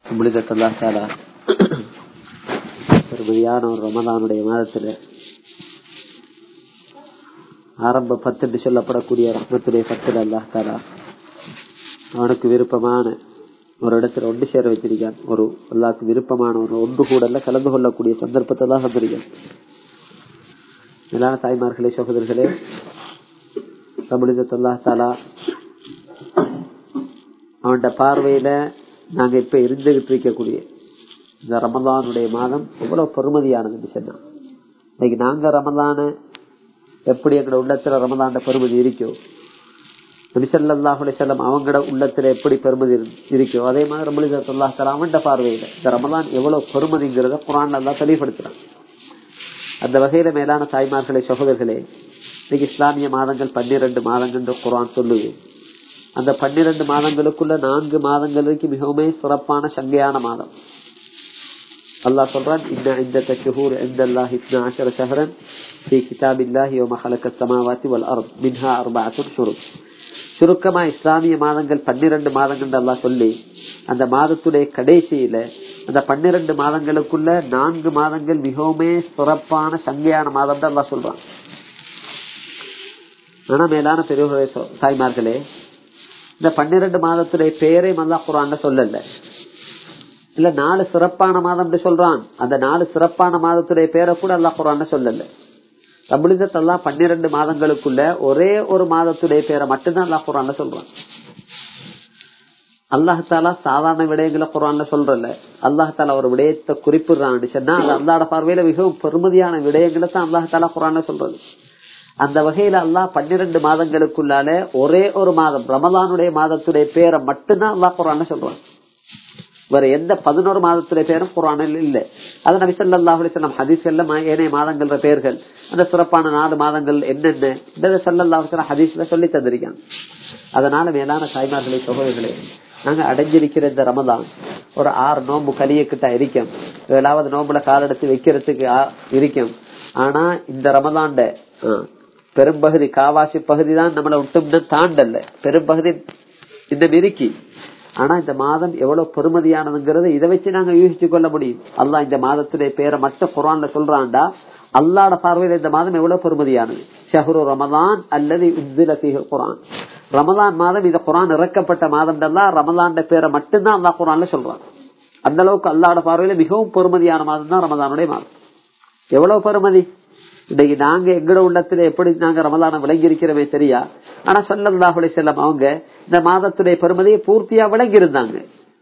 பெருமையான ஒரு ரமதானுடைய மாதத்துல ஆரம்ப 10 என்று சொல்லப்படக்கூடிய ரஹ்மத்துடைய 10 அல்லாஹ் தஆலா அவனுக்கு விருப்பமான ஒரு இடத்துல ஒன்று சேர வச்சிருக்கான். ஒரு அல்லாஹ்க்கு விருப்பமான ஒரு ஒன்று கூடல கலந்து கொள்ளக்கூடிய சந்தர்ப்பத்தை தான் தந்திருக்கான். மேலான தாய்மார்களே, சகோதரர்களே, அல்லாஹ் தஆலா அவனுடைய பார்வையில நாங்க இப்ப இருந்துகிட்டு இருக்கக்கூடிய இந்த ரமலானுடைய மாதம் எவ்வளவு பெருமதியானதுன்னு சொன்னா, இன்னைக்கு நாங்க ரமலான எப்படி எங்கட உள்ளத்துல ரமலான பெருமதி இருக்கோ, நபி ஸல்லல்லாஹு அலைஹி வஸல்லம் அவங்கட உள்ளத்துல எப்படி பெருமதி இருக்கோ, அதே மாதிரி அல்லாஹ் தஆலா அவன்ட பார்வையில இந்த ரமலான் எவ்வளவு பெருமதிங்கிறத குர்ஆன்ல அல்லாஹ் தெளிவுபடுத்துறான். அந்த வகையில மேலான தாய்மார்களே, சகோதரர்களே, இன்னைக்கு இஸ்லாமிய மாதங்கள் 12 மாதங்கள் குர்ஆன் சொல்லுது. அந்த 12 மாதங்களுக்குள்ள 4 மாதங்களுக்கு மிகவுமே சிறப்பான சங்கையான மாதம். அல்லாஹ் சொல்றான், இன்ன இந்தத ஷுஹூர் இன்தல்லாஹி 12 ஷஹரன் ஃபீ கிதாபில்லாஹி வமா ஹலகஸ் ஸமாவாதி வல் அர்த் மின்ஹா அர்பஅத்துன் ஷுரும். சுருக்கமா இஸ்லாமிய மாதங்கள் 12 மாதங்கள் அல்லாஹ் சொல்லி, அந்த மாதத்துடைய கடைசியில அந்த 12 மாதங்களுக்குள்ள 4 மாதங்கள் மிகவுமே சிறப்பான சங்கையான மாதம் தான் அல்லாஹ் சொல்றான். ஆனா மேலான பெரியவர்களே, தாய்மார்களே, இந்த 12 மாதத்துடைய பெயரை அல்லாஹ் குர்ஆன்ல சொல்லல. இல்ல 4 சிறப்பான மாதம் சொல்றான். அந்த 4 சிறப்பான மாதத்துடைய பேரை கூட அல்லாஹ் குர்ஆன்ல சொல்லல. ரப்பல் இஸ்ஸத் அல்லாஹ் 12 மாதங்களுக்குள்ள ஒரே ஒரு மாதத்துடைய பேரை மட்டும்தான் அல்லாஹ் குர்ஆன்ல சொல்றான். அல்லாஹ் தஆலா சாதாரண விடயங்களை குர்ஆன்ல சொல்றல. அல்லாஹ் தஆலா ஒரு விடயத்தை குறிப்பிடுறான்னு சொன்னா அது அல்லாஹ்வோட பார்வையில மிகவும் பெருமதியான விடயங்களை தான் அல்லாஹ் தஆலா குர்ஆன்ல சொல்றது. அந்த வகையில அல்லாஹ் 12 மாதங்களுக்குள்ளால ஒரே ஒரு மாதம் ரமலானுடைய மாதத்துடைய பேரை மட்டும்தான் அல்லாஹ் குர்ஆன்ல சொல்றான். வேற எந்த 11 மாதத்துடைய பேரும் குர்ஆனில் இல்ல. அது நபி ஸல்லல்லாஹு அலைஹி வஸல்லம் ஹதீஸ்ல ஏனைய மாதங்கள பேர்கள், அந்த சிறப்பான 4 மாதங்கள் என்னென்ன இந்த ஸல்லல்லாஹு அலைஹி வஸல்லம் ஹதீஸ்ல சொல்லி தந்திருக்காங்க. அதனால மேலான தாய்மார்களே, சகோதரர்களே, நாங்க அடைஞ்சிருக்கிற இந்த ரமலான் ஒரு 6 நோன்பு கலியக்கிட்ட இருக்கும். 7வது நோன்புல கால் எடுத்து வைக்கிறதுக்கு இருக்கும். ஆனா இந்த ரமலான்ட பெரும்பகுதி காவாசி பகுதி தான் நம்மளை விட்டு தாண்டல்ல, பெரும்பகுதி இன்னும் இருக்கி. ஆனா இந்த மாதம் எவ்வளவு பெருமதியானதுங்கிறத இதை வச்சு நாங்க யூகிச்சு கொள்ள முடியும். அல்லாஹ் இந்த மாதத்துடைய பேரை மட்டும் குர்ஆன்ல சொல்றான்டா, அல்லாஹ்வோட பார்வையில இந்த மாதம் எவ்வளவு பெருமதியானது. ஷஹ்ரு ரமலான் அல்லதி உன்ஸில ஃபீஹில் குர்ஆன். ரமலான் மாதம் இந்த குர்ஆன் இறக்கப்பட்ட மாதம் தான். ரமலான் பேரை மட்டும்தான் அல்லாஹ் குர்ஆன்ல சொல்றான். அந்த அளவுக்கு அல்லாஹ்வோட பார்வையில மிகவும் பெருமதியான மாதம் தான் ரமலானுடைய மாதம். எவ்வளவு பெருமதி! இன்னைக்கு நாங்க எங்கட உள்ளத்துல எப்படி நாங்க ரமலான விளங்கி இருக்கிறவே தெரியா. ஆனா ஸல்லல்லாஹு அலைஹி வஸல்லம் அவங்க இந்த மாதத்துடைய பெருமதியை பூர்த்தியா விளங்கி இருந்தாங்க.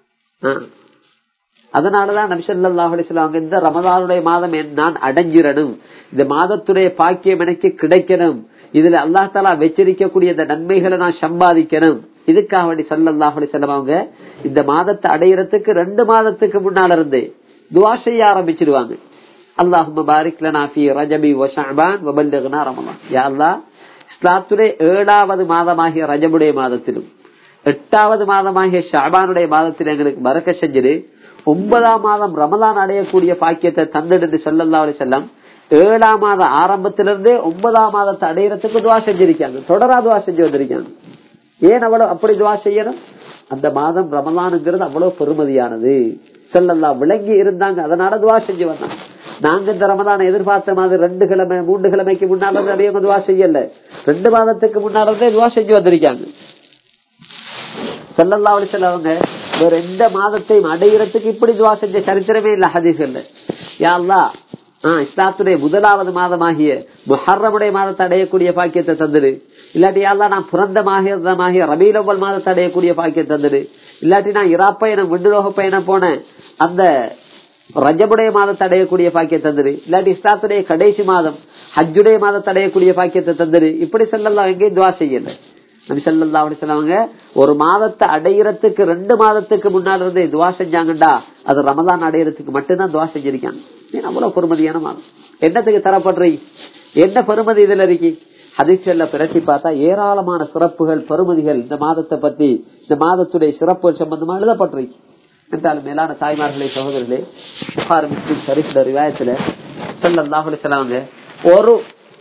அதனாலதான் நபி ஸல்லல்லாஹு அலைஹி வஸல்லம் அவங்க இந்த ரமலானுடைய மாதம் நான் அடைஞ்சிரணும், இந்த மாதத்துடைய பாக்கியம் எனக்கு கிடைக்கணும், இதுல அல்லாஹ் தஆலா வச்சிருக்கக்கூடிய இந்த நன்மைகளை நான் சம்பாதிக்கணும், இதுக்காக வேண்டி ஸல்லல்லாஹு அலைஹி வஸல்லம் அவங்க இந்த மாதத்தை அடையறதுக்கு 2 மாதத்துக்கு முன்னால இருந்தே துஆ செய்ய ஆரம்பிச்சிடுவாங்க. அல்லாஹும்ம பாரிக் லனா ஃபீ ரஜபி வ ஷஅபான் வ பல்லிக்னா ரமலான். யா அல்லாஹ், இஸ்லாத்துடைய 7வது மாதமாகிய ரஜபுடைய மாதத்திலும் 8வது மாதமாகிய ஷஅபானுடைய மாதத்திலும் எங்களுக்கு பரக்கத் செஞ்சிடு, 9ஆம் மாதம் ரமலான் அடையக்கூடிய பாக்கியத்தை தந்துடு ஸல்லல்லாஹு அலைஹி வஸல்லம் 7ஆம் மாத ஆரம்பத்திலிருந்தே 9ஆம் மாதத்தை அடையறதுக்கு துஆ செஞ்சிருக்காங்க. தொடரா துஆ செஞ்சு வந்திருக்காங்க. ஏன் அவ்வளவு அப்படி துஆ செய்யணும்? அந்த மாதம் ரமலானுங்கிறது அவ்வளவு பெருமதியானது. ஸல்லல்லாஹு விளங்கி இருந்தாங்க, அதனால துஆ செஞ்சு வந்தாங்க. நாங்க இந்த ரமலானை எதிர்பார்த்த மாதிரி 2 கிழமை 3 கிழமைக்கு முன்னால நிறைய துவா செய்யல, 2 மாதத்துக்கு முன்னாலே துவா செஞ்சு வந்திருக்காங்க. ஸல்லல்லாஹு அலைஹி வஸல்லம் அவங்க வேற எந்த மாதத்தையும் அடையிறதுக்கு இப்படி துவா செஞ்ச சரித்திரமே இல்ல ஹதீஸ்ல. யா அல்லாஹ், இஸ்லாத்துடைய 1வது மாதமாகிய முஹர்ரமுடைய மாதத்தை அடையக்கூடிய பாக்கியத்தை தந்துடு. இல்லாட்டி யா அல்லாஹ், நான் பிறந்த மாதமாகிய ரபீஉல் அவ்வல் மாதத்தை அடையக்கூடிய பாக்கியத்தை தந்துடு. இல்லாட்டி நான் இராப் பயணம் விண்ணுலோக பயணம் போன அந்த ரஜபுடைய மாதத்தை அடையக்கூடிய பாக்கியத்தை தந்துரு. இல்லாட்டி இஸ்லாத்துடைய கடைசி மாதம் ஹஜ்ஜுடைய மாதத்தை அடையக்கூடிய பாக்கியத்தை தந்துரு. இப்படி ஸல்லல்லாஹு எங்கேயும் துஆ செய்யல. நபி ஸல்லல்லாஹு அலைஹி வஸல்லம் அவங்க ஒரு மாதத்தை அடையறதுக்கு 2 மாதத்துக்கு முன்னால இருந்தே துஆ செஞ்சாங்கடா, அது ரமலான் அடையறதுக்கு மட்டும்தான் துஆ செஞ்சிருக்காங்க. அவ்வளவு பெருமதியான மாதம். என்னத்துக்கு தரப்படுறீங்க? என்ன பெருமதி இதுல இருக்கு? ஹதீஸ்ல பிரட்டி பார்த்தா ஏராளமான சிறப்புகள் பெருமதிகள் இந்த மாதத்தை பத்தி, இந்த மாதத்துடைய சிறப்புகள் சம்பந்தமா எழுதப்பட்டிருக்கு. என்றாலும் மேலான தாய்மார்களே, சகோதரர்களே, புகார் முஸ்லிம் ஷரீஃப்ல ரிவாயத்துல ஸல்லல்லாஹு அலைஹி வஸல்லம் ஒரு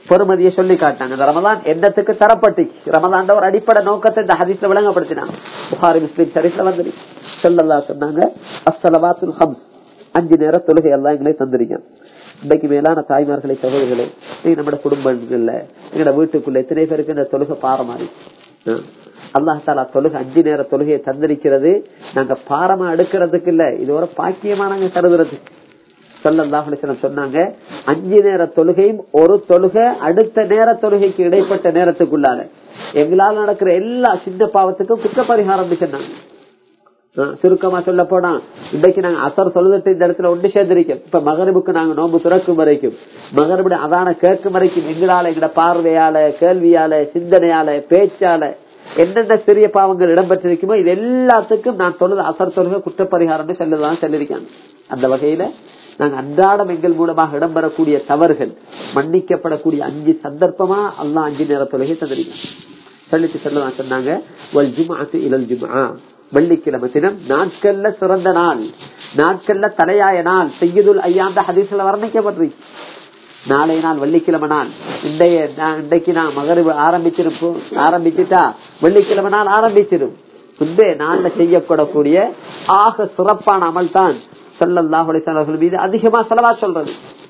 பொறுமதியை சொல்லி காட்டாங்க. இந்த ரமலான் என்னத்துக்கு தரப்பட்டு ரமலான் ஒரு அடிப்படை நோக்கத்தை இந்த ஹதீஸ்ல விளங்கப்படுத்தினாங்க. புகாரி முஸ்லிம் ஷரீஃப்ல வந்து ஸல்லல்லாஹு சொன்னாங்க, அஸ்ஸலவாத்துல் ஹம்ஸ், 5 நேர தொழுகை எல்லாம் எங்களை தந்திருக்கீங்க. இன்னைக்கு மேலான தாய்மார்களை சகோதரர்களே, நம்மட குடும்பங்கள்ல எங்கட வீட்டுக்குள்ள எத்தனை பேருக்கு இந்த தொழுகை பாரமாறி அல்லாஹ் தஆலா தொழுகை 5 நேர தொழுகையை தந்திருக்கிறது. நாங்க பாரமா எடுக்கிறதுக்கு இல்ல, இது ஒரு பாக்கியமா நாங்க கருதுறது. ஸல்லல்லாஹு அலைஹி வஸல்லம் சொன்னாங்க, 5 நேர தொழுகையும் ஒரு தொழுகை அடுத்த நேர தொழுகைக்கு இடைப்பட்ட நேரத்துக்குள்ளால எங்களால் நடக்கிற எல்லா சின்ன பாவத்துக்கும் குற்ற பரிகாரம் சொன்னாங்க. சுருக்கமா சொல்ல போனா, இன்றைக்கு நாங்க அசர் சொல்லுட்டு இந்த இடத்துல ஒன்று சேர்ந்திருக்கோம். இப்ப மகரிபுக்கு நாங்க நோன்பு துறக்கும் வரைக்கும், மகரிபுடைய அதான கேட்கும் வரைக்கும் எங்களால எங்கட பார்வையால, கேள்வியால, சிந்தனையால, பேச்சால என்னென்ன சிறிய பாவங்கள் இடம்பெற்றிருக்குமோ இது எல்லாத்துக்கும் நான் தொழுது அசர் தொழுகை குற்றப்பரிகாரம் சொல்லலாம் சொல்லியிருக்காங்க. அந்த வகையில நாங்க அன்றாடம் எங்கள் மூலமாக இடம்பெறக்கூடிய தவறுகள் மன்னிக்கப்படக்கூடிய 5 சந்தர்ப்பமா அல்லாஹ் 5 நேர தொழுகை தந்திருக்காங்க. சொல்லிட்டு சொல்லலாம் சொன்னாங்க, வல் ஜும்அத்து இலல் ஜும்ஆ, வெள்ளிக்கிழமை தினம் நாட்கள்ல சிறந்த நாள், நாட்கள்ல தலையாய நாள், சய்யிதுல் அய்யாம் ஹதீஸ்ல வர்ணிக்கப்பட்டிருக்கு. நாளைய நாள் வெள்ளிக்கிழமை நாள். இன்றைக்கு நான் மகரிபு ஆரம்பிச்சுட்டா வெள்ளிக்கிழமை நாள் ஆரம்பிச்சிடும். முன்பே நாள்ல செய்யப்படக்கூடிய ஆக சிறப்பான அமல் தான் ஸல்லல்லாஹு அலைஹி வஸல்லம் மீது அதிகமா ஸலவாத் சொல்றது.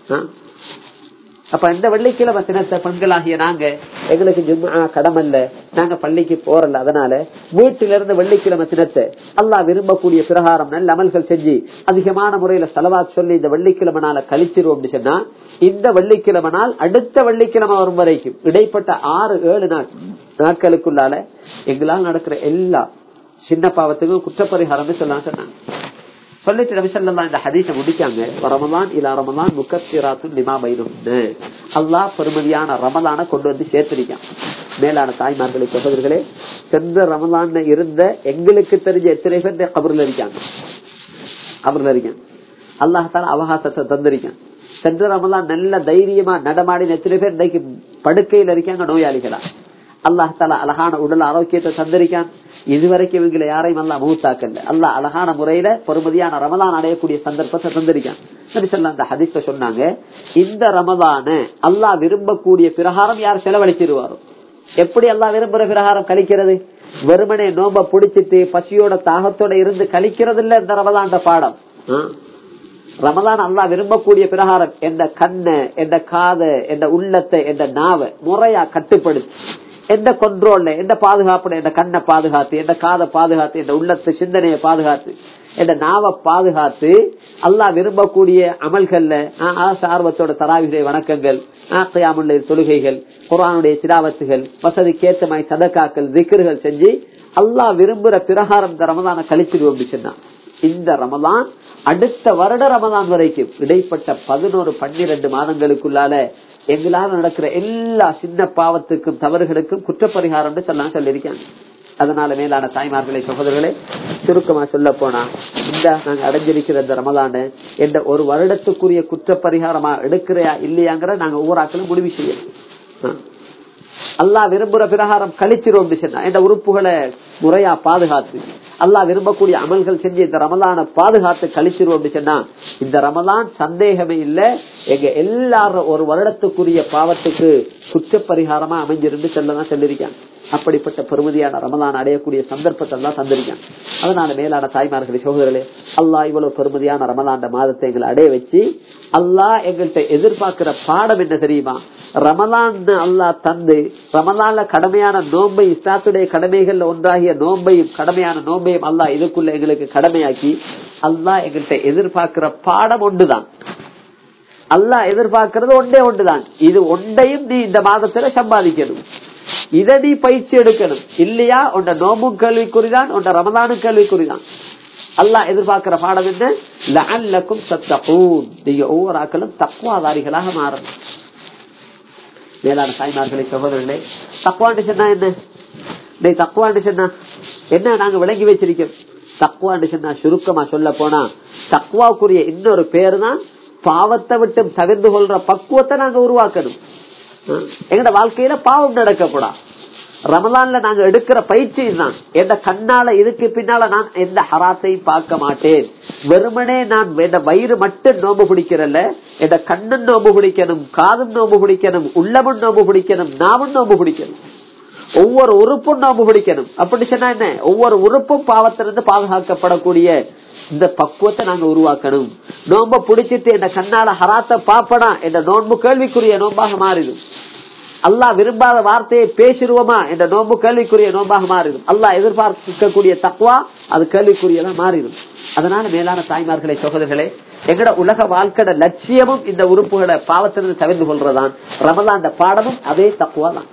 அப்ப இந்த வெள்ளிக்கிழமை தினத்தை பெண்களாகிய நாங்க, எங்களுக்கு ஜும்ஆ கடமல்ல, நாங்க பள்ளிக்கு போறல, அதனால வீட்டிலிருந்து வெள்ளிக்கிழமை தினத்தை அல்லாஹ் விரும்பக்கூடிய பிரகாரம் நல்ல அமல்கள் செஞ்சு அதிகமான முறையில ஸலவாத் சொல்லி இந்த வெள்ளிக்கிழமை நாளை கழிச்சிருவோம் சொன்னா, இந்த வெள்ளிக்கிழமை நாள் அடுத்த வெள்ளிக்கிழமை வரும் வரைக்கும் இடைப்பட்ட 6-7 நாட்களுக்குள்ளால எங்களால் நடக்கிற எல்லா சின்ன பாவத்துக்கும் குற்றப்பரிகாரம் சொல்லலாம் சொன்னாங்க. சொல்லிட்டு நபி ஸல்லல்லாஹு இந்த ஹதீஸை முடிச்சாங்க, ரமலான் இலா ரமலான் முகஃபிராத்துன் லிமா பைனஹுன்ன, அல்லாஹ் பெருமதியான ரமலானை கொண்டு வந்து சேர்த்திருக்கான். மேலான தாய்மார்களே சகோதரர்களே, சென்ற ரமலான்ல இருந்த எங்களுக்கு தெரிஞ்ச எத்தனை பேர் கபர்ல இருக்காங்க, அல்லாஹ் தஆலா அவகாசத்தை தந்திருக்கான். சென்ற ரமலான் நல்ல தைரியமா நடமாடி எத்தனை பேர் இன்னைக்கு படுக்கையில் இருக்காங்க நோயாளிகளா. அல்லாஹ் தஆலா அழகான உடல் ஆரோக்கியத்தை தந்திருக்கான். இதுவரைக்கும் இவங்களை யாரையும் அல்லாஹ் மௌத்தாக்கல்ல. அல்லாஹ் அழகான முறையில பொறுமதியான ரமலான் அடையக்கூடிய சந்தர்ப்பத்தை தந்திருக்கான். நபி ஸல்லல்லாஹு அந்த ஹதீஸ்ல சொன்னாங்க, இந்த ரமலான அல்லாஹ் விரும்பக்கூடிய பிரகாரம் யார் செலவழிச்சிருவாரோ, எப்படி அல்லாஹ் விரும்புற பிரகாரம் கழிக்கிறது, வெறுமனே நோம்ப புடிச்சிட்டு பசியோட தாகத்தோட இருந்து கழிக்கிறது இல்ல இந்த ரமலான் பாடம். ரமலான் அல்லாஹ் விரும்பக்கூடிய பிரகாரம் எந்த கண்ணை, எந்த காதை, எந்த உள்ளத்தை, எந்த நாவை முறையா கட்டுப்படுத்தி, எந்த கொண்ட்ரோல்ல, எந்த பாதுகாப்பு, எந்த கண்ணை பாதுகாத்து, எந்த காதை பாதுகாத்து, எந்த உள்ளத்தை சிந்தனையை பாதுகாத்து, எந்த நாவை பாதுகாத்து, அல்லாஹ் விரும்பக்கூடிய அமல்கள்ல ஆர்வத்தோட தராவிகளை வணக்கங்கள், கியாமுல் தொழுகைகள், குர்ஆனுடைய திலாவத்துகள், வசதிக்கேற்றமாய் சதகாக்கள், திக்ர்கள் செஞ்சு அல்லாஹ் விரும்புற பிரகாரம் இந்த ரமலானை கழிச்சிடுவோம் சொன்னா, இந்த ரமலான் அடுத்த வருட ரமலான் வரைக்கும் இடைப்பட்ட 11-12 மாதங்களுக்குள்ளால எங்களால் நடக்கிற எல்லா சின்ன பாவத்துக்கும் தவறுகளுக்கும் குற்றப்பரிகாரம் சொல்லியிருக்காங்க. அதனால மேலான தாய்மார்களே சகோதரர்களே, சுருக்கமா சொல்ல போனா, இந்த நாங்க அடைஞ்சிருக்கிற இந்த ரமலான எந்த ஒரு வருடத்துக்குரிய குற்றப்பரிகாரமா எடுக்கிறையா இல்லையாங்கிற நாங்க ஊராக்களும் முடிவு செய்யணும். அல்லாஹ் விரும்புற பிரகாரம் கழிச்சிரும் என்ற உறுப்புகளை முறையா பாதுகாத்து, அல்லாஹ் விரும்பக்கூடிய அமல்கள் செஞ்சு இந்த ரமலான பாதுகாத்து கழிச்சிரும் சொன்னா, இந்த ரமலான் சந்தேகமே இல்ல எங்க எல்லாரும் ஒரு வருடத்துக்குரிய பாவத்துக்கு குற்றப்பரிகாரமா அமைஞ்சிருந்து செல்லதான் சொல்லிருக்காங்க. அப்படிப்பட்ட பெருமதியான ரமலான் அடையக்கூடிய சந்தர்ப்பத்தை எல்லாம் தந்திருக்காங்க. அதனால மேலான தாய்மார்களே சகோதரர்களே, அல்லாஹ் இவ்வளவு பெருமதியான ரமலான் மாதத்தை எங்களை அடைய வச்சு அல்லாஹ் எங்கள்கிட்ட எதிர்பார்க்கிற பாடம் என்ன தெரியுமா? ரமலான் அல்லாஹ் தந்து ரமலான்ல கடமையான நோன்பை, இஸ்லாத்துடைய கடமைகள்ல ஒன்றாகிய நோன்பையும் கடமையான நோன்பையும் அல்லாஹ் இதுக்குள்ள எங்களுக்கு கடமையாக்கி அல்லாஹ் எங்கள்கிட்ட எதிர்பார்க்கிற பாடம் ஒன்றுதான். அல்லாஹ் எதிர்பார்க்கிறது ஒன்றுதான். இது ஒன்றையும் நீ இந்த மாதத்துல சம்பாதிக்கணும், இதை நீ பயிற்சி எடுக்கணும். இல்லையா உண்ட நோம்பும் கேள்விக்குறிதான், உண்ட ரமலானும் கேள்விக்குறிதான். அல்லாஹ் எதிர்பார்க்கிற பாடம் என்ன? லஅல்லக்கும் தத்தகூன், நீங்க ஒவ்வொரு ஆக்களும் தக்வாதாரிகளாக மாறணும். மேலான தாய்மார்களே சகோதரர்களே, தக்வான்னு சொன்னா என்ன? தக்வான்னு சொன்னா என்ன நாங்க விளங்கி வச்சிருக்கோம். தக்வான்னு சொன்னா சுருக்கமா சொல்ல போனா, தக்வாக்குரிய இன்னொரு பேரு தான் பாவத்தை விட்டு தவிர்த்து கொள்ற பக்குவத்தை நாங்க உருவாக்கணும். எங்கட வாழ்க்கையில பாவம் நடக்கப்படா. ரமலான்ல நாங்க எடுக்கிற பயிற்சி தான். எந்த கண்ணால இதுக்கு பின்னால நான் எந்த ஹராத்தையும் பார்க்க மாட்டேன். வெறுமனே நான் வயிறு மட்டும் நோம்பு பிடிக்கிறல்ல, எந்த கண்ணும் நோம்பு பிடிக்கணும், காதும் நோம்பு பிடிக்கணும், உள்ளமும் நோம்பு பிடிக்கணும், நாமும் நோம்பு பிடிக்கணும், ஒவ்வொரு உறுப்பும் நோம்பு பிடிக்கணும். அப்படி சொன்னா என்ன, ஒவ்வொரு உறுப்பும் பாவத்திலிருந்து பாதுகாக்கப்படக்கூடிய இந்த பக்குவத்தை நாங்க உருவாக்கணும். நோம்ப பிடிச்சிட்டு என் கண்ணால ஹராத்த பாப்பனா என்ற நோன்பு கேள்விக்குரிய நோம்பாக மாறிடும். அல்லாஹ் விரும்பாத வார்த்தையை பேசிடுவோமா என்ற நோன்பு கேள்விக்குரிய நோம்பாக மாறிடும். அல்லாஹ் எதிர்பார்க்கக்கூடிய தக்வா அது கேள்விக்குரியதா மாறிடும். அதனால மேலான தாய்மார்களே, சகோதரர்களே, எங்கட உலக வாழ்க்கையோட லட்சியமும் இந்த உறுப்புகளை பாவத்திலிருந்து தவிர்த்து கொள்றதான். ரமலான் பாடமும் அதே தக்வா தான்.